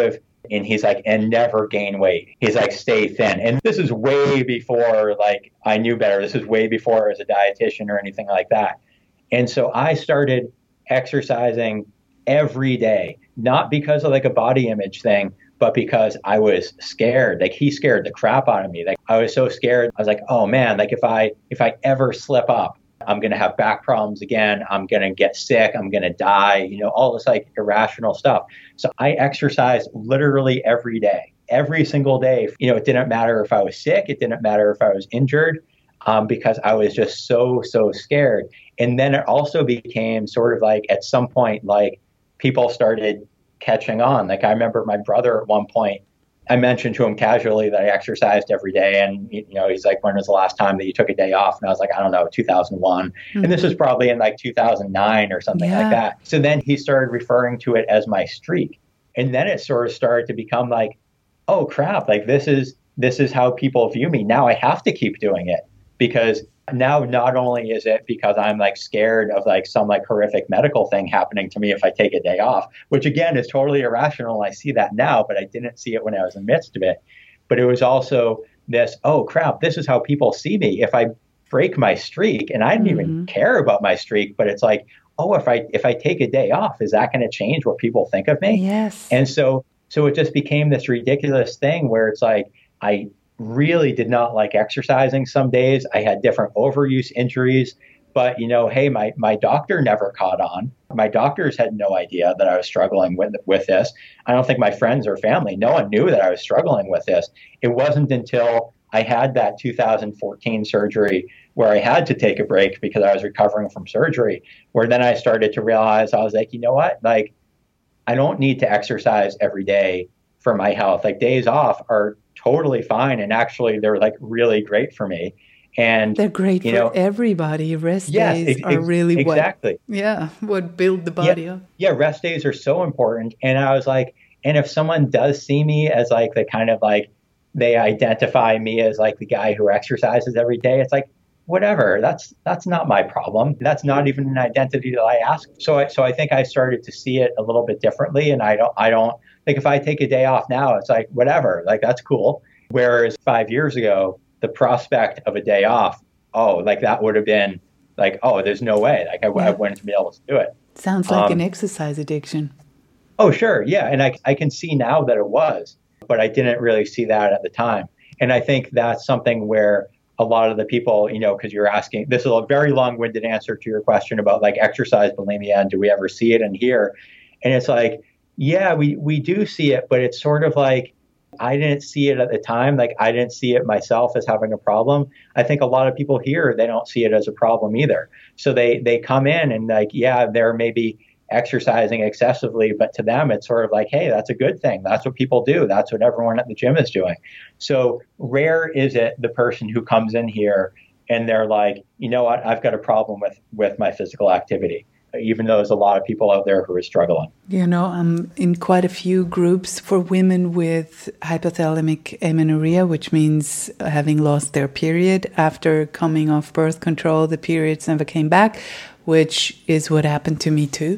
And he's like, and never gain weight. He's like, stay thin. And this is way before like I knew better. This is way before I was a dietitian or anything like that. And so I started exercising every day, not because of like a body image thing, but because I was scared. Like he scared the crap out of me. Like I was so scared. I was like, oh man, like if I if I ever slip up, I'm going to have back problems again. I'm going to get sick. I'm going to die, you know, all this like irrational stuff. So I exercised literally every day, every single day. You know, it didn't matter if I was sick. It didn't matter if I was injured, um, because I was just so, so scared. And then it also became sort of like at some point, like people started catching on. Like I remember my brother at one point, I mentioned to him casually that I exercised every day. And, you know, he's like, when was the last time that you took a day off? And I was like, I don't know, two thousand one. Mm-hmm. And this was probably in like two thousand nine or something yeah. like that. So then he started referring to it as my streak. And then it sort of started to become like, oh crap, like this is, this is how people view me. Now I have to keep doing it because now not only is it because I'm like scared of like some like horrific medical thing happening to me if I take a day off, which again is totally irrational. I see that now, but I didn't see it when I was in the midst of it. But it was also this, oh crap, this is how people see me if I break my streak. And I didn't mm-hmm. even care about my streak, but it's like, oh, if I if I take a day off, is that going to change what people think of me? Yes. And so so it just became this ridiculous thing where it's like I really did not like exercising some days. I had different overuse injuries, but you know, hey, my, my doctor never caught on. My doctors had no idea that I was struggling with, with this. I don't think my friends or family, no one knew that I was struggling with this. It wasn't until I had that two thousand fourteen surgery where I had to take a break because I was recovering from surgery, where then I started to realize I was like, you know what, like, I don't need to exercise every day for my health. Like days off are totally fine. And actually they're like really great for me. And they're great you for know, everybody. Rest yes, days ex- are really exactly. what, yeah, what build the body yeah, up. Yeah. Rest days are so important. And I was like, and if someone does see me as like the kind of like, they identify me as like the guy who exercises every day, it's like, whatever, that's, that's not my problem. That's not even an identity that I ask. So I, so I think I started to see it a little bit differently. And I don't, I don't, like if I take a day off now, it's like, whatever, like that's cool. Whereas five years ago, the prospect of a day off, oh, like that would have been like, oh, there's no way. Like I, yeah. I wouldn't be able to do it. Sounds like um, an exercise addiction. Oh, sure. Yeah. And I, I can see now that it was, but I didn't really see that at the time. And I think that's something where a lot of the people, you know, because you're asking, this is a very long-winded answer to your question about like exercise bulimia and do we ever see it and hear? And it's like, yeah, we, we do see it, but it's sort of like, I didn't see it at the time. Like I didn't see it myself as having a problem. I think a lot of people here, they don't see it as a problem either. So they, they come in and like, yeah, they're maybe exercising excessively, but to them, it's sort of like, hey, that's a good thing. That's what people do. That's what everyone at the gym is doing. So rare is it the person who comes in here and they're like, you know what, I've got a problem with, with my physical activity, even though there's a lot of people out there who are struggling. You know, I'm in quite a few groups for women with hypothalamic amenorrhea, which means having lost their period after coming off birth control. The periods never came back, which is what happened to me too.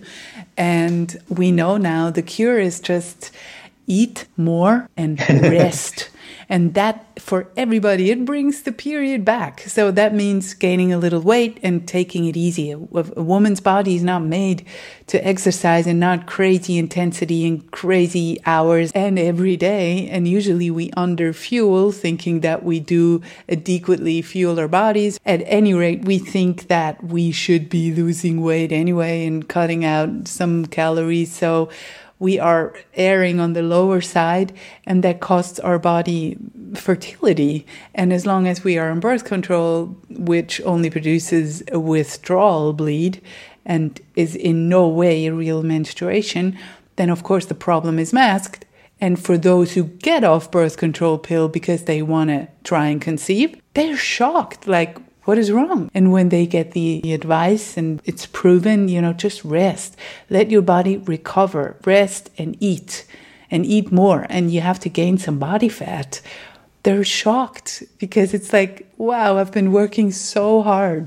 And we know now the cure is just eat more and rest. And that, for everybody, it brings the period back. So that means gaining a little weight and taking it easy. A, a woman's body is not made to exercise and not crazy intensity and crazy hours and every day. And usually we underfuel, thinking that we do adequately fuel our bodies. At any rate, we think that we should be losing weight anyway and cutting out some calories. So we are erring on the lower side, and that costs our body fertility. And as long as we are on birth control, which only produces a withdrawal bleed and is in no way a real menstruation, then of course the problem is masked. And for those who get off birth control pill because they want to try and conceive, they're shocked, like, what is wrong? And when they get the advice and it's proven, you know, just rest. Let your body recover. Rest and eat. And eat more. And you have to gain some body fat. They're shocked because it's like, wow, I've been working so hard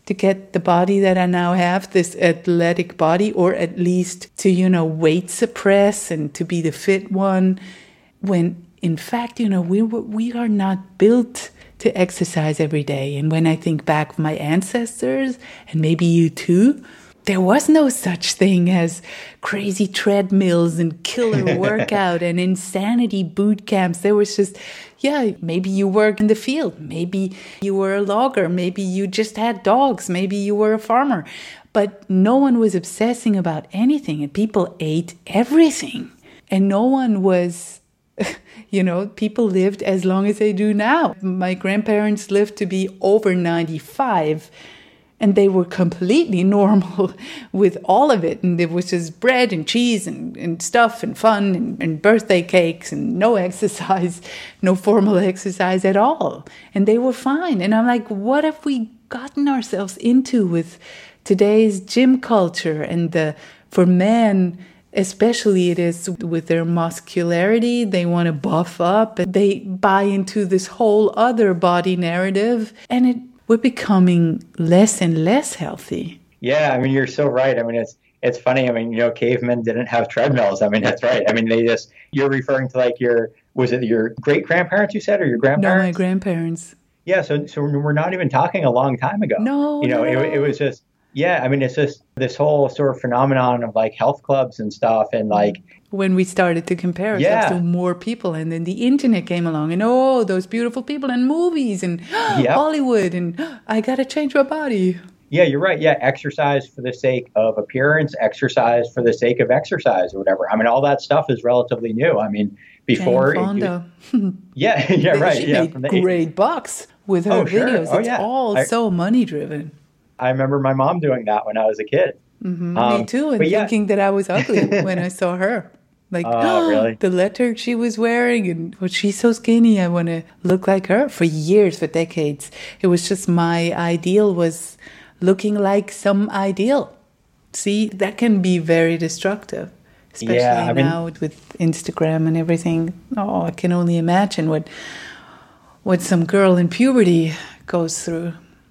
to get the body that I now have, this athletic body, or at least to, you know, weight suppress and to be the fit one, when in fact, you know, we we are not built to exercise every day. And when I think back of my ancestors, and maybe you too, there was no such thing as crazy treadmills and killer workout and insanity boot camps. There was just, yeah, maybe you worked in the field. Maybe you were a logger. Maybe you just had dogs. Maybe you were a farmer. But no one was obsessing about anything, and people ate everything. And no one was, you know, people lived as long as they do now. My grandparents lived to be over ninety-five. And they were completely normal with all of it. And it was just bread and cheese and, and stuff and fun and, and birthday cakes and no exercise, no formal exercise at all. And they were fine. And I'm like, what have we gotten ourselves into with today's gym culture? And the for men, especially it is with their muscularity, they want to buff up. And they buy into this whole other body narrative. And it we're becoming less and less healthy. Yeah, I mean, you're so right. I mean, it's it's funny. I mean, you know, cavemen didn't have treadmills. I mean, that's right. I mean, they just, you're referring to like your, was it your great-grandparents you said, or your grandparents? No, my grandparents. Yeah, so so we're not even talking a long time ago. No, You know, no. it, it was just, yeah, I mean, it's just this whole sort of phenomenon of like health clubs and stuff, and like, when we started to compare ourselves Yeah. to more people, and then the internet came along, and oh, those beautiful people and movies and Yep. Hollywood, and I gotta change my body. yeah, you're right. Yeah, exercise for the sake of appearance, exercise for the sake of exercise, or whatever. I mean, all that stuff is relatively new. I mean, before, Jane it- Fonda. yeah, yeah, right. She Yeah, made from the great bucks with her Oh, sure. videos. Oh, It's yeah. all I- so money driven. I remember my mom doing that when I was a kid. Me Um, too, and but yeah. thinking that I was ugly when I saw her. Like, Oh, really? the letter she was wearing, and well, she's so skinny, I want to look like her. For years, for decades, it was just my ideal was looking like some ideal. See, that can be very destructive, especially Yeah, I mean- now with Instagram and everything. Oh, I can only imagine what what some girl in puberty goes through.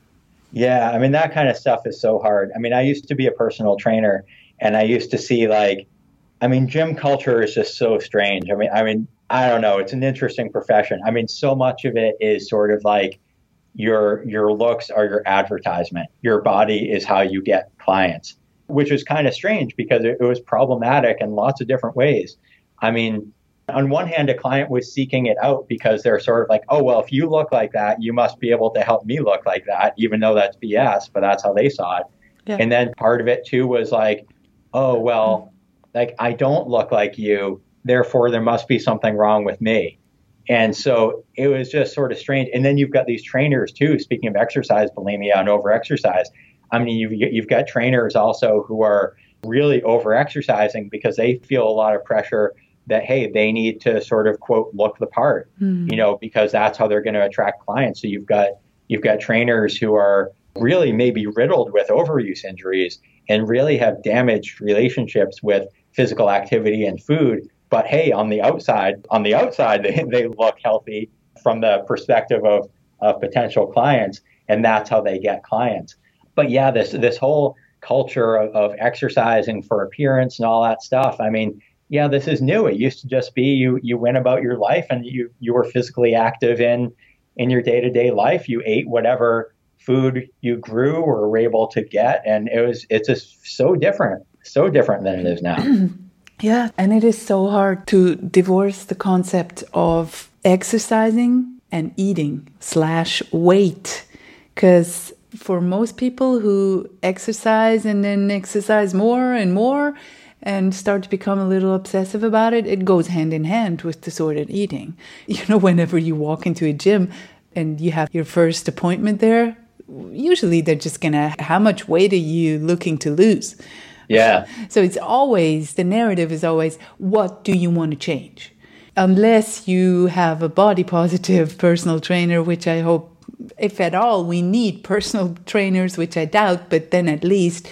Yeah, I mean, that kind of stuff is so hard. I mean, I used to be a personal trainer, and I used to see like, I mean, gym culture is just so strange. I mean, I mean, I don't know. It's an interesting profession. I mean, so much of it is sort of like your your looks are your advertisement. Your body is how you get clients, which is kind of strange because it, it was problematic in lots of different ways. I mean, on one hand, a client was seeking it out because they're sort of like, oh, well, if you look like that, you must be able to help me look like that, even though that's B S, but that's how they saw it. Yeah. And then part of it, too, was like, oh, well, like I don't look like you, therefore there must be something wrong with me. And so it was just sort of strange. And then you've got these trainers, too, speaking of exercise bulimia and overexercise. I mean, you've, you've got trainers also who are really overexercising because they feel a lot of pressure that, hey, they need to sort of, quote, look the part, Mm. you know, because that's how they're going to attract clients. So you've got you've got trainers who are really maybe riddled with overuse injuries and really have damaged relationships with physical activity and food. But hey, on the outside, on the outside, they, they look healthy from the perspective of, of potential clients, and that's how they get clients. But yeah, this this whole culture of, of exercising for appearance and all that stuff. I mean, yeah, this is new. It used to just be you you went about your life and you you were physically active in in your day-to-day life. You ate whatever food you grew or were able to get, and it was it's just so different, so different than it is now. Yeah, and it is so hard to divorce the concept of exercising and eating slash weight, because for most people who exercise and then exercise more and more and start to become a little obsessive about it, it goes hand in hand with disordered eating. You know, whenever you walk into a gym and you have your first appointment there, usually they're just gonna, how much weight are you looking to lose? Yeah. So it's always, the narrative is always, what do you want to change? Unless you have a body positive personal trainer, which I hope, if at all, we need personal trainers, which I doubt, but then at least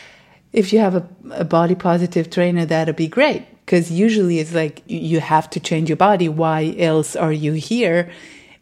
if you have a, a body positive trainer, that'd be great. Because usually it's like, you have to change your body. Why else are you here?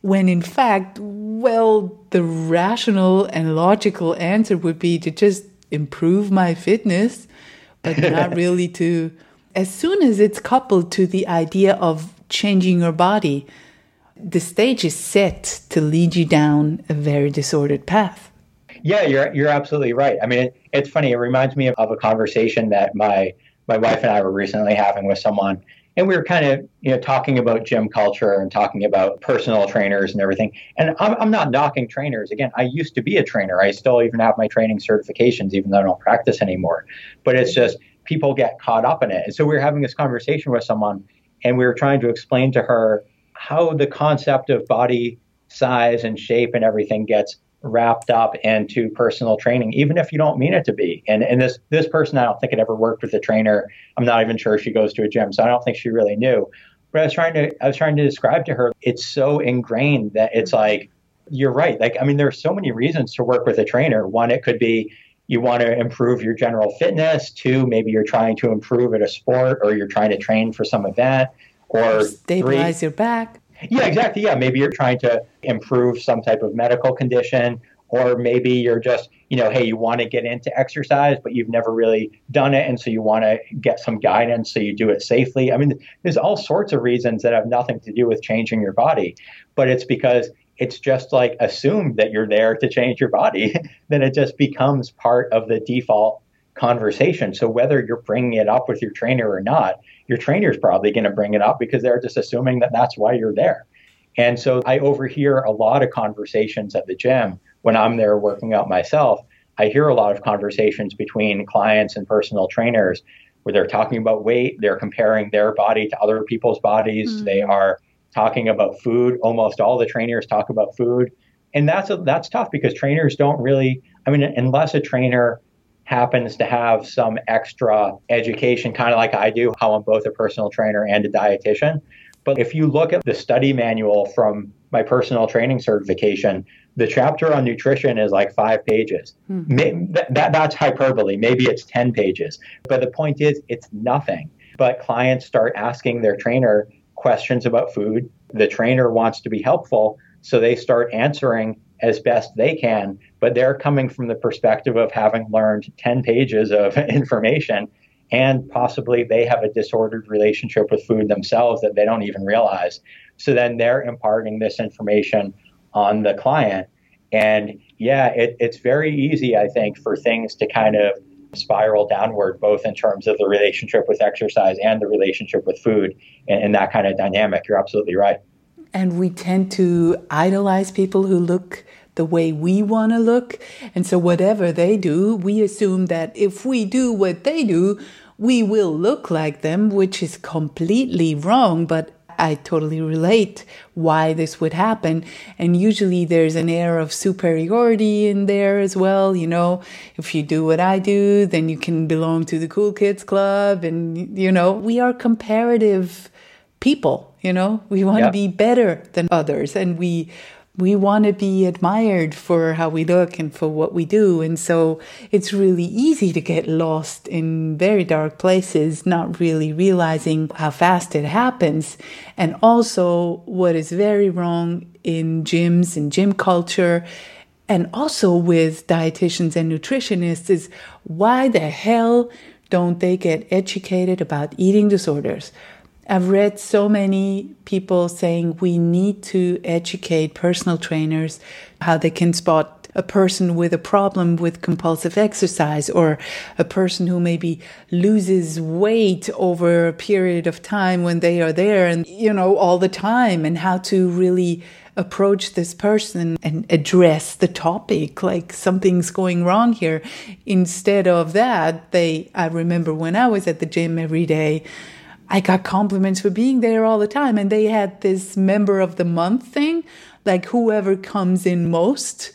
when in fact, well, the rational and logical answer would be to just improve my fitness, but not really to, as soon as it's coupled to the idea of changing your body, the stage is set to lead you down a very disordered path. Yeah, you're you're absolutely right. I mean, it, it's funny. It reminds me of, of a conversation that my my wife and I were recently having with someone, and we were kind of you know talking about gym culture and talking about personal trainers and everything. And I'm I'm not knocking trainers. Again, I used to be a trainer. I still even have my training certifications, even though I don't practice anymore. But it's just people get caught up in it. And so we were having this conversation with someone, and we were trying to explain to her how the concept of body size and shape and everything gets wrapped up into personal training, even if you don't mean it to be. And and this this person, I don't think had ever worked with a trainer. I'm not even sure she goes to a gym, so I don't think she really knew. But I was trying to I was trying to describe to her, it's so ingrained that it's like, you're right. Like, I mean, there's so many reasons to work with a trainer. One, it could be you want to improve your general fitness. Two, maybe you're trying to improve at a sport, or you're trying to train for some event, or stabilize three, your back. Yeah, exactly. Yeah, maybe you're trying to improve some type of medical condition, or maybe you're just, you know, hey, you want to get into exercise, but you've never really done it. And so you want to get some guidance so you do it safely. I mean, there's all sorts of reasons that have nothing to do with changing your body, but it's because it's just like assumed that you're there to change your body, then it just becomes part of the default conversation. So whether you're bringing it up with your trainer or not, your trainer is probably going to bring it up because they're just assuming that that's why you're there. And so I overhear a lot of conversations at the gym when I'm there working out myself. I hear a lot of conversations between clients and personal trainers where they're talking about weight, they're comparing their body to other people's bodies, mm-hmm. They are talking about food. Almost all the trainers talk about food. And that's a, that's tough because trainers don't really, I mean, unless a trainer happens to have some extra education, kind of like I do, how I'm both a personal trainer and a dietitian. But if you look at the study manual from my personal training certification, the chapter on nutrition is like five pages. Mm-hmm. That, that, that's hyperbole. Maybe it's ten pages. But the point is, it's nothing. But clients start asking their trainer questions about food. The trainer wants to be helpful, so they start answering as best they can, but they're coming from the perspective of having learned ten pages of information, and possibly they have a disordered relationship with food themselves that they don't even realize. So then they're imparting this information on the client. And yeah, it, it's very easy, I think, for things to kind of spiral downward, both in terms of the relationship with exercise and the relationship with food, and, and that kind of dynamic. You're absolutely right. And we tend to idolize people who look the way we want to look. And so whatever they do, we assume that if we do what they do, we will look like them, which is completely wrong. But I totally relate why this would happen. And usually there's an air of superiority in there as well. You know, if you do what I do, then you can belong to the cool kids club. And, you know, we are comparative people, you know, we want to be better than others, and we we want to be admired for how we look and for what we do. And so it's really easy to get lost in very dark places, not really realizing how fast it happens. And also what is very wrong in gyms and gym culture, and also with dietitians and nutritionists, is why the hell don't they get educated about eating disorders? I've read so many people saying we need to educate personal trainers how they can spot a person with a problem with compulsive exercise, or a person who maybe loses weight over a period of time when they are there and, you know, all the time, and how to really approach this person and address the topic, like something's going wrong here. Instead of that, they, I remember when I was at the gym every day, I got compliments for being there all the time. And they had this member of the month thing, like whoever comes in most.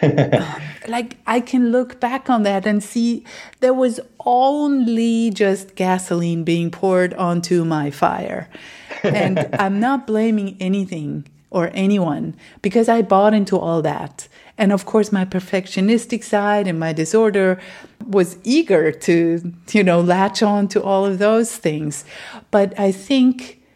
Like I can look back on that and see there was only just gasoline being poured onto my fire. And I'm not blaming anything or anyone, because I bought into all that. And of course, my perfectionistic side and my disorder was eager to, you know, latch on to all of those things. But I think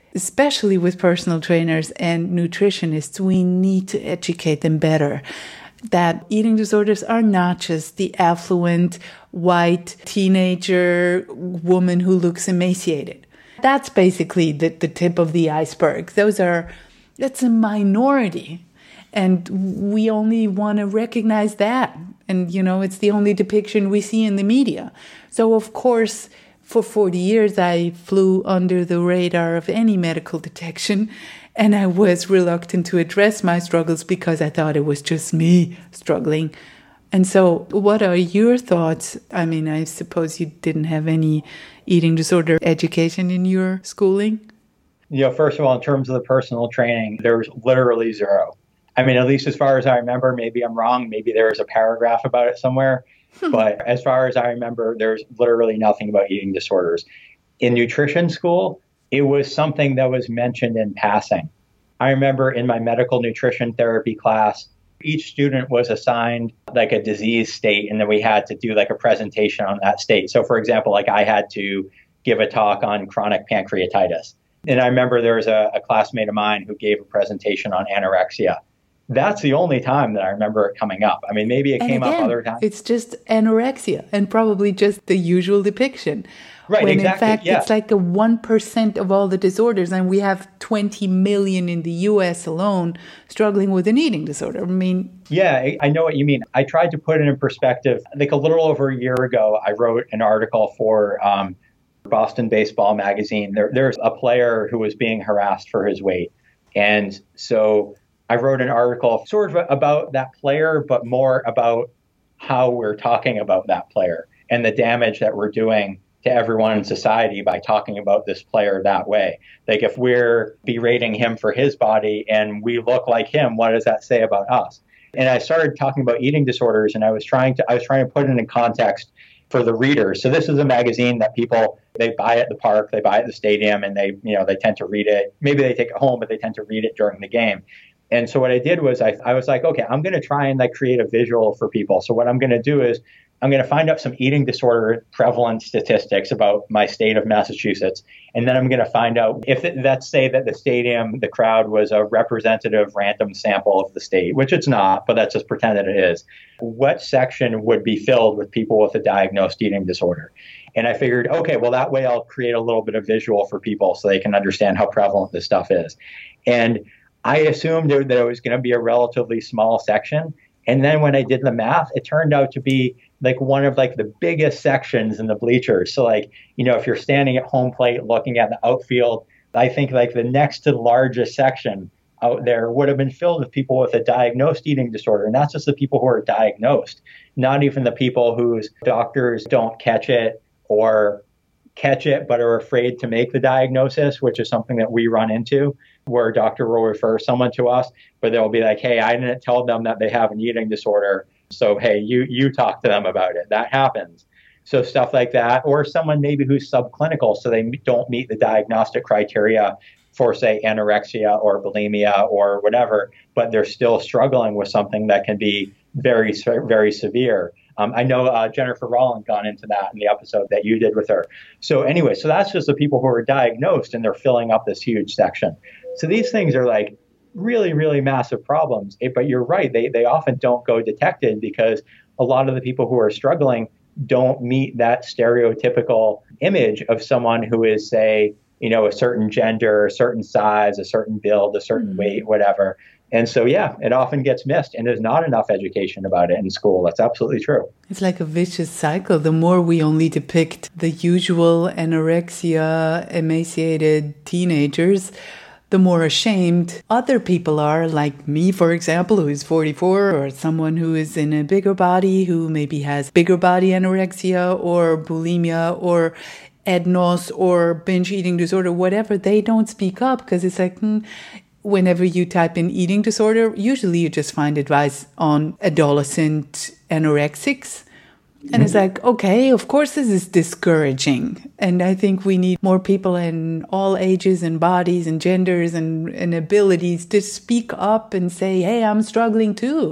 especially with personal trainers and nutritionists, we need to educate them better that eating disorders are not just the affluent, white teenager woman who looks emaciated. That's basically the, the tip of the iceberg. Those are, that's a minority. And we only want to recognize that. And, you know, it's the only depiction we see in the media. So, of course, for forty years, I flew under the radar of any medical detection. And I was reluctant to address my struggles because I thought it was just me struggling. And so what are your thoughts? I mean, I suppose you didn't have any eating disorder education in your schooling? You know, first of all, in terms of the personal training, there's literally zero. I mean, at least as far as I remember, maybe I'm wrong. Maybe there was a paragraph about it somewhere. But as far as I remember, there's literally nothing about eating disorders. In nutrition school, it was something that was mentioned in passing. I remember in my medical nutrition therapy class, each student was assigned like a disease state, and then we had to do like a presentation on that state. So for example, like I had to give a talk on chronic pancreatitis. And I remember there was a, a classmate of mine who gave a presentation on anorexia. That's the only time that I remember it coming up. I mean, maybe it and came again, up other times. It's just anorexia and probably just the usual depiction. Right, when exactly. in fact, yeah. it's like a one percent of all the disorders. And we have twenty million in the U S alone struggling with an eating disorder. I mean, yeah, I know what you mean. I tried to put it in perspective. Like a little over a year ago, I wrote an article for um, Boston Baseball Magazine. There, there's a player who was being harassed for his weight. And so I wrote an article sort of about that player, but more about how we're talking about that player and the damage that we're doing to everyone in society by talking about this player that way. Like if we're berating him for his body and we look like him, what does that say about us? And I started talking about eating disorders, and I was trying to I was trying to put it in context for the readers. So this is a magazine that people, they buy at the park, they buy at the stadium, and they, you know, they tend to read it. Maybe they take it home, but they tend to read it during the game. And so what I did was I, I was like, okay, I'm going to try and like create a visual for people. So what I'm going to do is I'm going to find out some eating disorder prevalence statistics about my state of Massachusetts. And then I'm going to find out if it, let's say that the stadium, the crowd was a representative random sample of the state, which it's not, but let's just pretend that it is. What section would be filled with people with a diagnosed eating disorder? And I figured, okay, well, that way I'll create a little bit of visual for people so they can understand how prevalent this stuff is. And I assumed that it was going to be a relatively small section. And then when I did the math, it turned out to be like one of like the biggest sections in the bleachers. So like, you know, if you're standing at home plate looking at the outfield, I think like the next to the largest section out there would have been filled with people with a diagnosed eating disorder. And that's just the people who are diagnosed, not even the people whose doctors don't catch it or catch it but are afraid to make the diagnosis, which is something that we run into, where a doctor will refer someone to us, but they'll be like, hey, I didn't tell them that they have an eating disorder. So, hey, you you talk to them about it. That happens. So stuff like that, or someone maybe who's subclinical, so they don't meet the diagnostic criteria for, say, anorexia or bulimia or whatever, but they're still struggling with something that can be very, very severe. Um, I know uh, Jennifer Rowland got into that in the episode that you did with her. So anyway, so that's just the people who are diagnosed, and they're filling up this huge section. So these things are like really, really massive problems. But you're right, they they often don't go detected because a lot of the people who are struggling don't meet that stereotypical image of someone who is, say, you know, a certain gender, a certain size, a certain build, a certain weight, whatever. And so, yeah, it often gets missed, and there's not enough education about it in school. That's absolutely true. It's like a vicious cycle. The more we only depict the usual anorexia, emaciated teenagers, the more ashamed other people are, like me, for example, who is forty-four, or someone who is in a bigger body, who maybe has bigger body anorexia or bulimia or E D N O S or binge eating disorder, whatever. They don't speak up because it's like, hmm, whenever you type in eating disorder, usually you just find advice on adolescent anorexics. And it's like, okay, of course this is discouraging. And I think we need more people in all ages and bodies and genders and, and abilities to speak up and say, hey, I'm struggling too.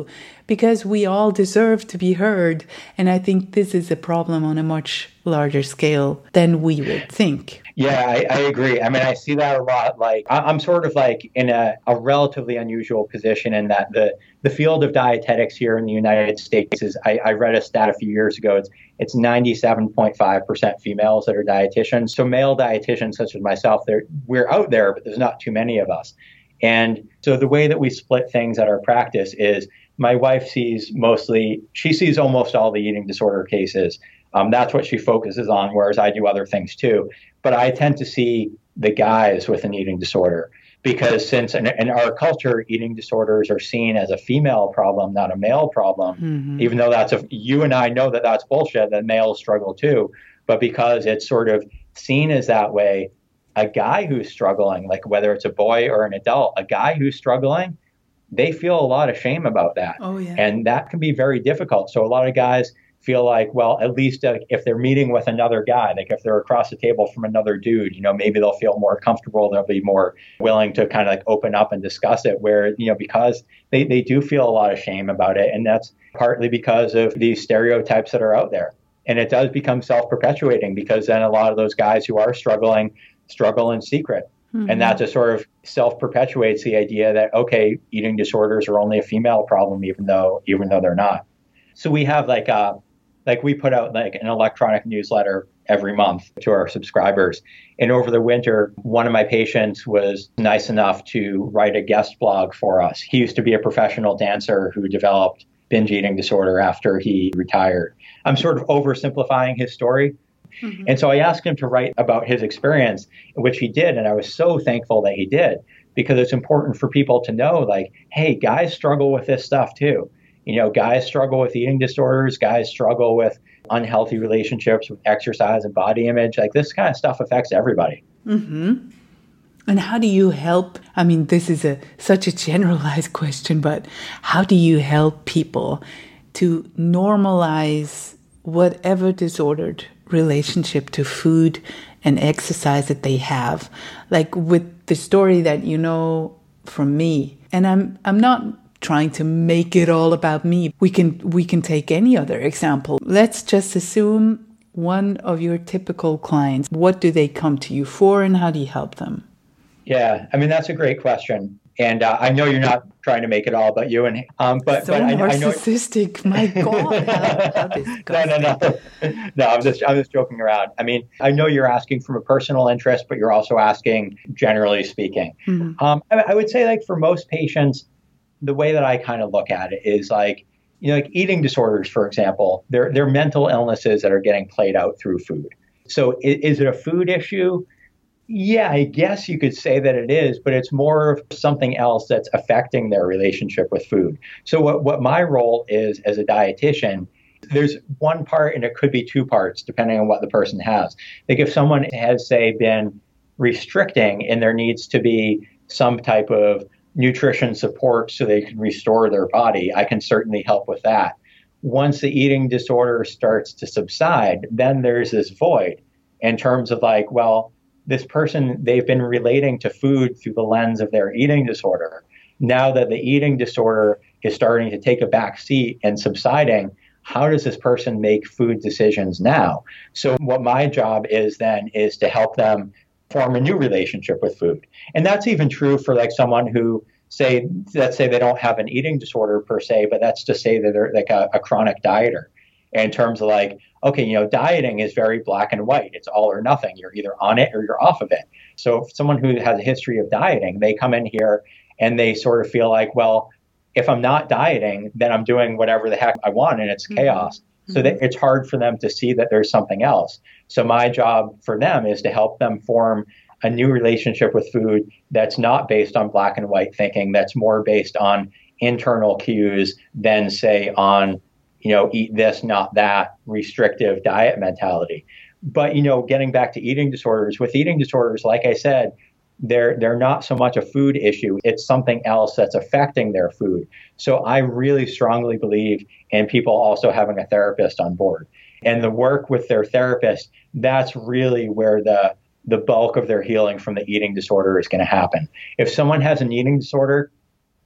because we all deserve to be heard. And I think this is a problem on a much larger scale than we would think. Yeah, I, I agree. I mean, I see that a lot. Like, I'm sort of like in a, a relatively unusual position in that the, the field of dietetics here in the United States is, I, I read a stat a few years ago, it's it's ninety-seven point five percent females that are dietitians. So male dietitians such as myself, they're, we're out there, but there's not too many of us. And so the way that we split things at our practice is my wife sees mostly, she sees almost all the eating disorder cases. Um, that's what she focuses on, whereas I do other things too. But I tend to see the guys with an eating disorder because since in, in our culture, eating disorders are seen as a female problem, not a male problem, mm-hmm. even though that's a, you and I know that that's bullshit, that males struggle too. But because it's sort of seen as that way, a guy who's struggling, like whether it's a boy or an adult, a guy who's struggling, they feel a lot of shame about that. Oh, yeah. And that can be very difficult. So a lot of guys feel like, well, at least uh, if they're meeting with another guy, like if they're across the table from another dude, you know, maybe they'll feel more comfortable. They'll be more willing to kind of like open up and discuss it where, you know, because they, they do feel a lot of shame about it. And that's partly because of these stereotypes that are out there. And it does become self-perpetuating because then a lot of those guys who are struggling, struggle in secret. Mm-hmm. And that just sort of self-perpetuates the idea that, okay, eating disorders are only a female problem, even though, even though they're not. So we have like a, Like we put out like an electronic newsletter every month to our subscribers. And over the winter, one of my patients was nice enough to write a guest blog for us. He used to be a professional dancer who developed binge eating disorder after he retired. I'm sort of oversimplifying his story. Mm-hmm. And so I asked him to write about his experience, which he did. And I was so thankful that he did, because it's important for people to know, like, hey, guys struggle with this stuff too. You know, guys struggle with eating disorders, guys struggle with unhealthy relationships with exercise and body image. Like this kind of stuff affects everybody. Mm-hmm. And how do you help? I mean, this is a such a generalized question, but how do you help people to normalize whatever disordered relationship to food and exercise that they have? Like with the story that you know from me, and I'm I'm not trying to make it all about me. We can we can take any other example. Let's just assume one of your typical clients. What do they come to you for, and how do you help them? Yeah, I mean, that's a great question. And uh, I know you're not trying to make it all about you. And um, but so but I, narcissistic. I know... My God, how, how disgusting. No, no, no, no. I'm just I'm just joking around. I mean, I know you're asking from a personal interest, but you're also asking generally speaking. Mm-hmm. Um, I, I would say, like for most patients, the way that I kind of look at it is like, you know, like eating disorders, for example, they're they're mental illnesses that are getting played out through food. So is, is it a food issue? Yeah, I guess you could say that it is, but it's more of something else that's affecting their relationship with food. So what, what my role is as a dietitian, there's one part and it could be two parts depending on what the person has. Like if someone has, say, been restricting and there needs to be some type of nutrition support so they can restore their body, I can certainly help with that. Once the eating disorder starts to subside, then there's this void in terms of like, well, this person, they've been relating to food through the lens of their eating disorder. Now that the eating disorder is starting to take a back seat and subsiding, how does this person make food decisions now? So what my job is then is to help them form a new relationship with food. And that's even true for like someone who say, let's say they don't have an eating disorder per se, but that's to say that they're like a, a chronic dieter. In terms of like, okay, you know, dieting is very black and white. It's all or nothing. You're either on it or you're off of it. So if someone who has a history of dieting, they come in here and they sort of feel like, well, if I'm not dieting, then I'm doing whatever the heck I want and it's mm-hmm. chaos. Mm-hmm. So that it's hard for them to see that there's something else. So my job for them is to help them form a new relationship with food that's not based on black and white thinking, that's more based on internal cues than say on, you know, eat this, not that, restrictive diet mentality. But, you know, getting back to eating disorders, with eating disorders, like I said, they're they're not so much a food issue. It's something else that's affecting their food. So I really strongly believe in people also having a therapist on board. And the work with their therapist, that's really where the the bulk of their healing from the eating disorder is going to happen. If someone has an eating disorder,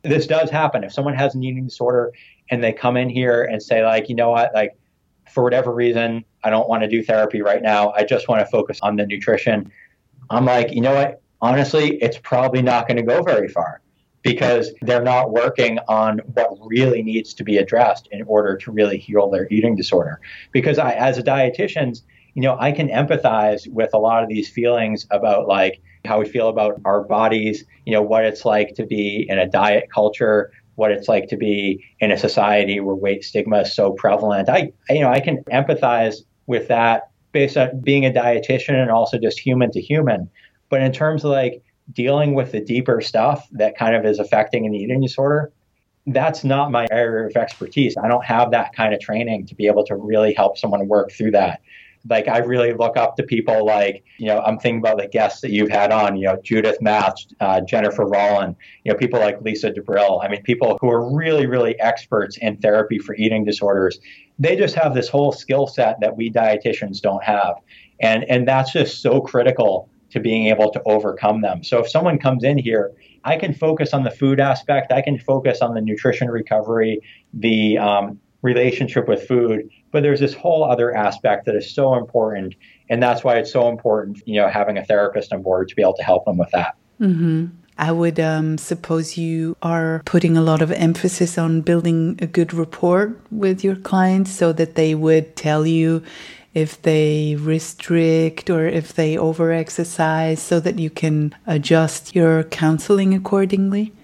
this does happen. If someone has an eating disorder and they come in here and say like, you know what, like for whatever reason, I don't want to do therapy right now. I just want to focus on the nutrition. I'm like, you know what, honestly, it's probably not going to go very far because they're not working on what really needs to be addressed in order to really heal their eating disorder. Because I, as a dietitian, you know, I can empathize with a lot of these feelings about like how we feel about our bodies, you know, what it's like to be in a diet culture, what it's like to be in a society where weight stigma is so prevalent. I, you know, I can empathize with that based on being a dietitian and also just human to human. But in terms of like dealing with the deeper stuff that kind of is affecting an eating disorder, that's not my area of expertise. I don't have that kind of training to be able to really help someone work through that. Like I really look up to people like, you know, I'm thinking about the guests that you've had on, you know, Judith Matz, uh, Jennifer Rollin, you know, people like Lisa DeBrill. I mean, people who are really, really experts in therapy for eating disorders. They just have this whole skill set that we dietitians don't have. And, and that's just so critical to being able to overcome them. So if someone comes in here, I can focus on the food aspect. I can focus on the nutrition recovery, the um, relationship with food. But there's this whole other aspect that is so important. And that's why it's so important, you know, having a therapist on board to be able to help them with that. Mm-hmm. I would um, suppose you are putting a lot of emphasis on building a good rapport with your clients so that they would tell you if they restrict or if they overexercise so that you can adjust your counseling accordingly.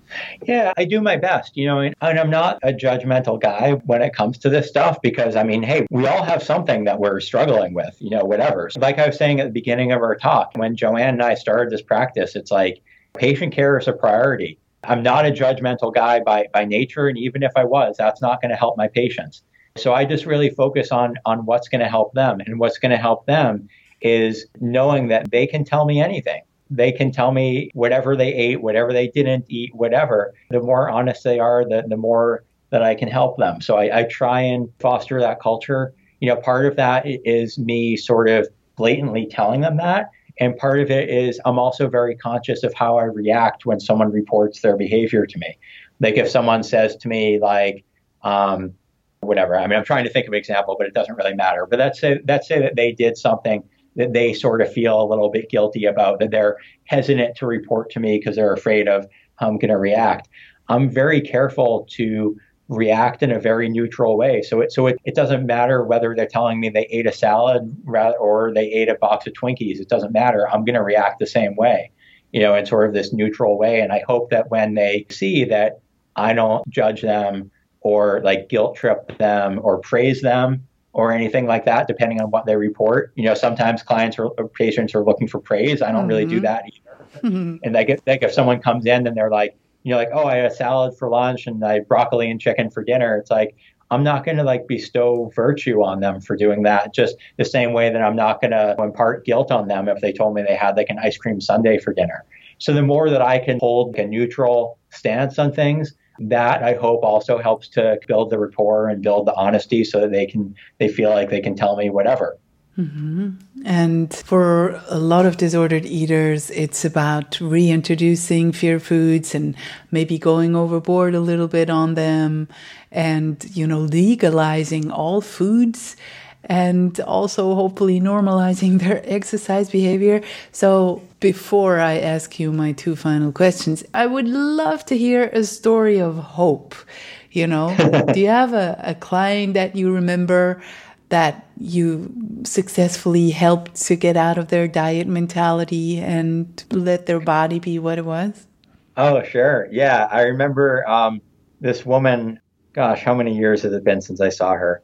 Yeah, I do my best, you know, and, and I'm not a judgmental guy when it comes to this stuff because, I mean, hey, we all have something that we're struggling with, you know, whatever. So like I was saying at the beginning of our talk, when Joanne and I started this practice, it's like patient care is a priority. I'm not a judgmental guy by, by nature, and even if I was, that's not going to help my patients. So I just really focus on, on what's going to help them. And what's going to help them is knowing that they can tell me anything. They can tell me whatever they ate, whatever they didn't eat, whatever. The more honest they are, the, the more that I can help them. So I, I try and foster that culture. You know, part of that is me sort of blatantly telling them that. And part of it is I'm also very conscious of how I react when someone reports their behavior to me. Like if someone says to me like, um, whatever, I mean, I'm trying to think of an example, but it doesn't really matter. But let's say, let's say that they did something that they sort of feel a little bit guilty about, that they're hesitant to report to me because they're afraid of how I'm going to react. I'm very careful to react in a very neutral way. So it so it, it doesn't matter whether they're telling me they ate a salad or they ate a box of Twinkies. It doesn't matter. I'm going to react the same way, you know, in sort of this neutral way. And I hope that when they see that I don't judge them or like guilt trip them or praise them or anything like that, depending on what they report. You know, sometimes clients or, or patients are looking for praise. I don't mm-hmm. really do that either. Mm-hmm. And like if, like if someone comes in and they're like, you know, like, oh, I had a salad for lunch and I had broccoli and chicken for dinner. It's like, I'm not going to like bestow virtue on them for doing that. Just the same way that I'm not going to impart guilt on them if they told me they had like an ice cream sundae for dinner. So the more that I can hold a neutral stance on things, that I hope also helps to build the rapport and build the honesty so that they can, they feel like they can tell me whatever. Mm-hmm. And for a lot of disordered eaters, it's about reintroducing fear foods and maybe going overboard a little bit on them and, you know, legalizing all foods and also hopefully normalizing their exercise behavior. So before I ask you my two final questions, I would love to hear a story of hope. You know, do you have a, a client that you remember that you successfully helped to get out of their diet mentality and let their body be what it was? Oh, sure. Yeah. I remember um, this woman, gosh, how many years has it been since I saw her?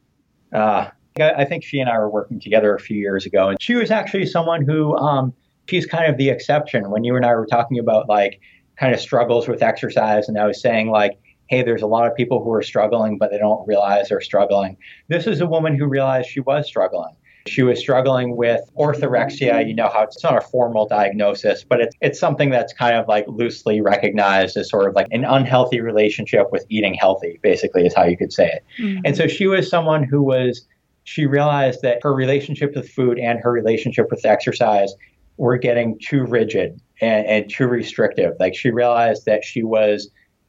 Uh, I think she and I were working together a few years ago. And she was actually someone who, um, she's kind of the exception. When you and I were talking about like kind of struggles with exercise, and I was saying like, hey, there's a lot of people who are struggling, but they don't realize they're struggling. This is a woman who realized she was struggling. She was struggling with orthorexia. You know how it's not a formal diagnosis, but it's, it's something that's kind of like loosely recognized as sort of like an unhealthy relationship with eating healthy, basically is how you could say it. Mm-hmm. And so she was someone who was, she realized that her relationship with food and her relationship with exercise were getting too rigid and, and too restrictive. Like she realized that she was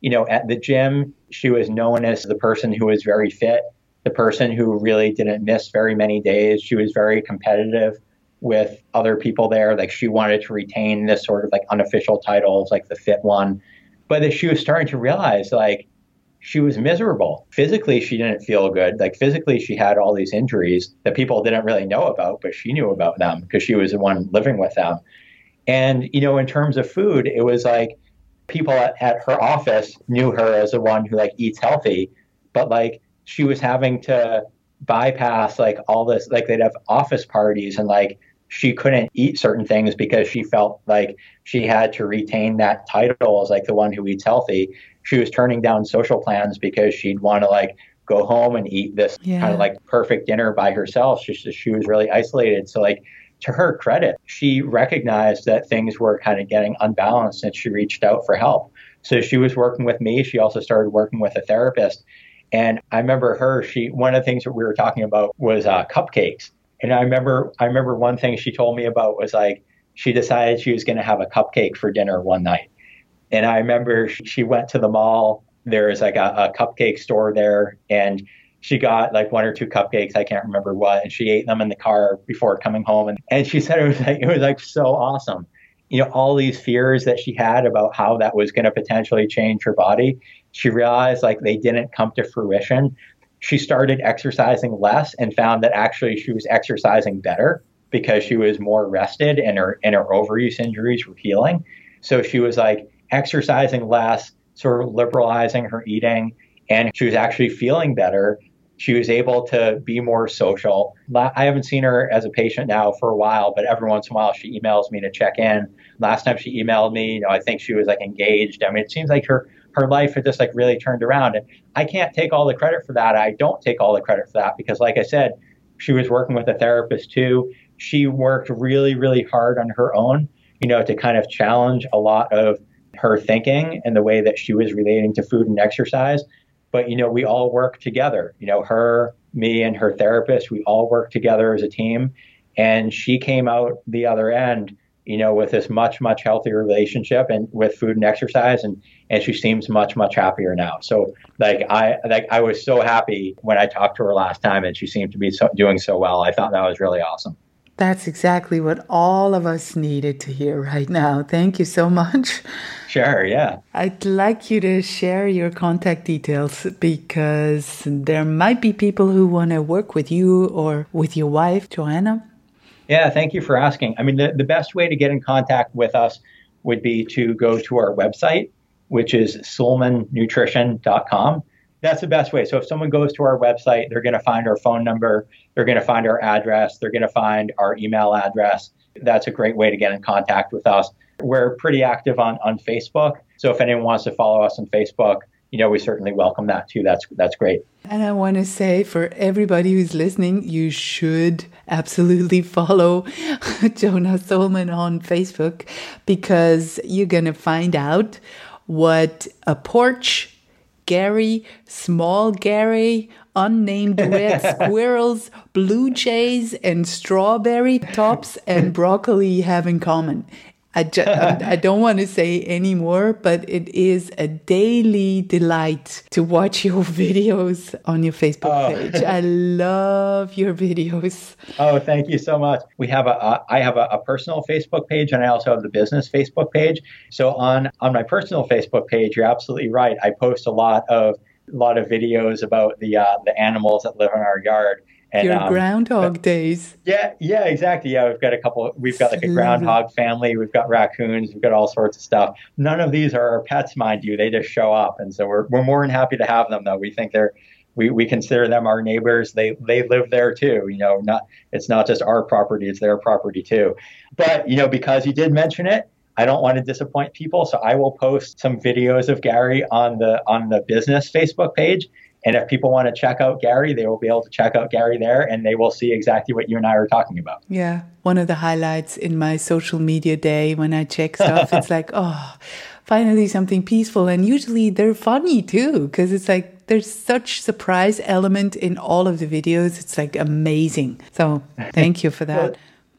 You know, at the gym, she was known as the person who was very fit, the person who really didn't miss very many days. She was very competitive with other people there. Like she wanted to retain this sort of like unofficial titles, like the fit one. But as she was starting to realize, like, she was miserable. Physically, she didn't feel good. Like physically, she had all these injuries that people didn't really know about, but she knew about them because she was the one living with them. And, you know, in terms of food, it was like people at, at her office knew her as the one who like eats healthy, but like she was having to bypass like all this, like they'd have office parties and like she couldn't eat certain things because she felt like she had to retain that title as like the one who eats healthy. She was turning down social plans because she'd want to like go home and eat this yeah. kind of like perfect dinner by herself. She, she was really isolated. So like to her credit, she recognized that things were kind of getting unbalanced and she reached out for help. So she was working with me. She also started working with a therapist. And I remember her, she, one of the things that we were talking about was uh, cupcakes. And I remember, I remember one thing she told me about was like, she decided she was going to have a cupcake for dinner one night. And I remember she went to the mall. There was like a, a cupcake store there, and she got like one or two cupcakes. I can't remember what, and she ate them in the car before coming home. And, and she said it was like, it was like so awesome. You know, all these fears that she had about how that was going to potentially change her body, she realized like they didn't come to fruition. She started exercising less and found that actually she was exercising better because she was more rested and her, and her overuse injuries were healing. So she was like exercising less, sort of liberalizing her eating, and she was actually feeling better. She was able to be more social. I haven't seen her as a patient now for a while, but every once in a while she emails me to check in. Last time she emailed me, you know, I think she was like engaged. I mean, it seems like her her life had just like really turned around. And I can't take all the credit for that. I don't take all the credit for that because, like I said, she was working with a therapist too. She worked really, really hard on her own, you know, to kind of challenge a lot of her thinking and the way that she was relating to food and exercise. But, you know, we all work together, you know, her, me and her therapist, we all work together as a team. And she came out the other end, you know, with this much, much healthier relationship and with food and exercise. And, and she seems much, much happier now. So like I, like I was so happy when I talked to her last time and she seemed to be so, doing so well. I thought that was really awesome. That's exactly what all of us needed to hear right now. Thank you so much. Sure, yeah. I'd like you to share your contact details because there might be people who want to work with you or with your wife, Joanna. Yeah, thank you for asking. I mean, the, the best way to get in contact with us would be to go to our website, which is Sulman Nutrition dot com. That's the best way. So if someone goes to our website, they're going to find our phone number, they're going to find our address, they're going to find our email address. That's a great way to get in contact with us. We're pretty active on, on Facebook. So if anyone wants to follow us on Facebook, you know, we certainly welcome that too. That's that's great. And I want to say for everybody who's listening, you should absolutely follow Jonas Sulman on Facebook because you're going to find out what a porch Gary, small Gary, unnamed red squirrels, blue jays, and strawberry tops and broccoli have in common. I, ju- I don't want to say any more, but it is a daily delight to watch your videos on your Facebook oh. page. I love your videos. Oh, thank you so much. We have a, a I have a, a personal Facebook page, and I also have the business Facebook page. So on on my personal Facebook page, you're absolutely right. I post a lot of a lot of videos about the uh, the animals that live in our yard. And, Your um, groundhog but, days. Yeah, yeah, exactly. Yeah, we've got a couple. We've got like a groundhog family. We've got raccoons. We've got all sorts of stuff. None of these are our pets, mind you. They just show up, and so we're we're more than happy to have them. Though we think they're we, we consider them our neighbors. They they live there too. You know, not it's not just our property; it's their property too. But you know, because you did mention it, I don't want to disappoint people, so I will post some videos of Gary on the on the business Facebook page. And if people want to check out Gary, they will be able to check out Gary there and they will see exactly what you and I are talking about. Yeah. One of the highlights in my social media day when I check stuff, it's like, oh, finally something peaceful. And usually they're funny too, because it's like there's such surprise element in all of the videos. It's like amazing. So thank you for that. Well,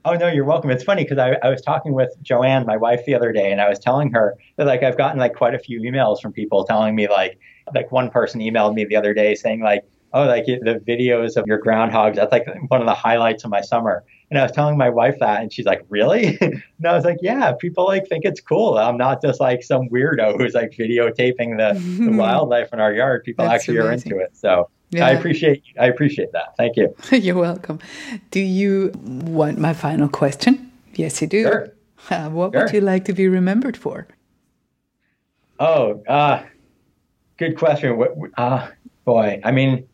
Oh, no, you're welcome. It's funny because I, I was talking with Joanne, my wife, the other day, and I was telling her that like I've gotten like quite a few emails from people telling me like, like one person emailed me the other day saying like, oh, like the videos of your groundhogs, that's like one of the highlights of my summer. And I was telling my wife that, and she's like, really? And I was like, yeah, people like think it's cool. I'm not just like some weirdo who's like videotaping the, the wildlife in our yard. People that's actually amazing. Are into it. So yeah. I appreciate I appreciate that. Thank you. You're welcome. Do you want my final question? Yes, you do. Sure. Uh, what sure. would you like to be remembered for? Oh, uh, good question. What, uh, boy, I mean,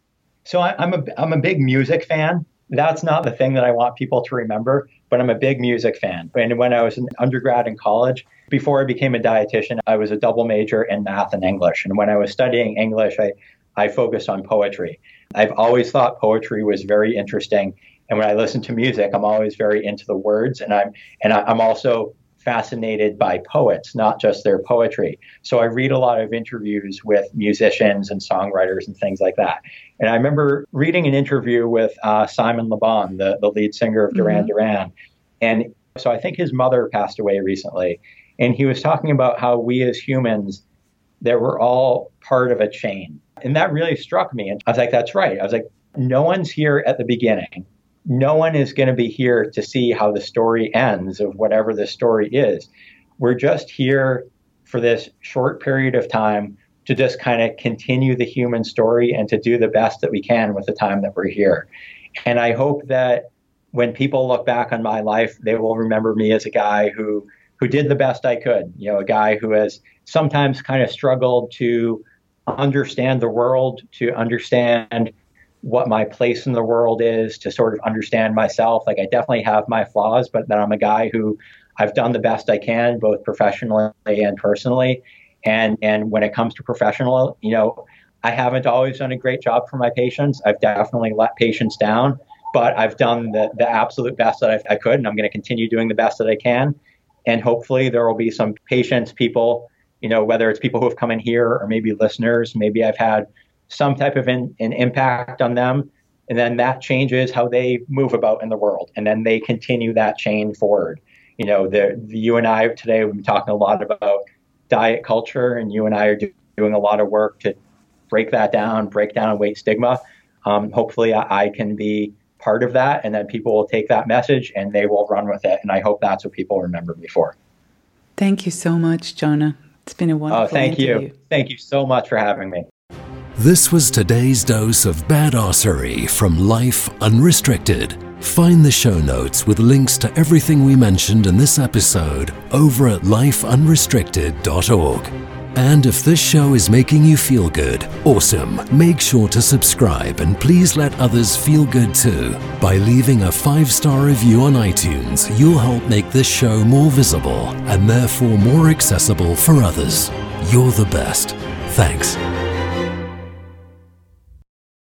so I, I'm a I'm a big music fan. That's not the thing that I want people to remember, but I'm a big music fan. And when I was an undergrad in college, before I became a dietitian, I was a double major in math and English. And when I was studying English, I, I focused on poetry. I've always thought poetry was very interesting. And when I listen to music, I'm always very into the words. And I'm and I, I'm also fascinated by poets, not just their poetry. So I read a lot of interviews with musicians and songwriters and things like that. And I remember reading an interview with uh, Simon Le Bon, the, the lead singer of Duran mm-hmm. Duran. And so I think his mother passed away recently. And he was talking about how we as humans, that we're all part of a chain. And that really struck me. And I was like, that's right. I was like, no one's here at the beginning. No one is going to be here to see how the story ends of whatever the story is. We're just here for this short period of time to just kind of continue the human story and to do the best that we can with the time that we're here. And I hope that when people look back on my life, they will remember me as a guy who who did the best I could. You know, a guy who has sometimes kind of struggled to understand the world, to understand what my place in the world is, to sort of understand myself. Like I definitely have my flaws, but then I'm a guy who I've done the best I can, both professionally and personally. And and when it comes to professional, you know, I haven't always done a great job for my patients. I've definitely let patients down, but I've done the, the absolute best that I, I could, and I'm going to continue doing the best that I can. And hopefully there will be some patients, people, you know, whether it's people who have come in here or maybe listeners, maybe I've had some type of in, an impact on them. And then that changes how they move about in the world. And then they continue that chain forward. You know, the, the you and I today, we've been talking a lot about diet culture, and you and I are do, doing a lot of work to break that down, break down weight stigma. Um, hopefully I, I can be part of that, and then people will take that message and they will run with it. And I hope that's what people remember me for. Thank you so much, Jonah. It's been a wonderful Oh, thank interview. you. Thank you so much for having me. This was today's dose of badassery from Life Unrestricted. Find the show notes with links to everything we mentioned in this episode over at life unrestricted dot org. And if this show is making you feel good, awesome, make sure to subscribe and please let others feel good too. By leaving a five-star review on iTunes, you'll help make this show more visible and therefore more accessible for others. You're the best. Thanks.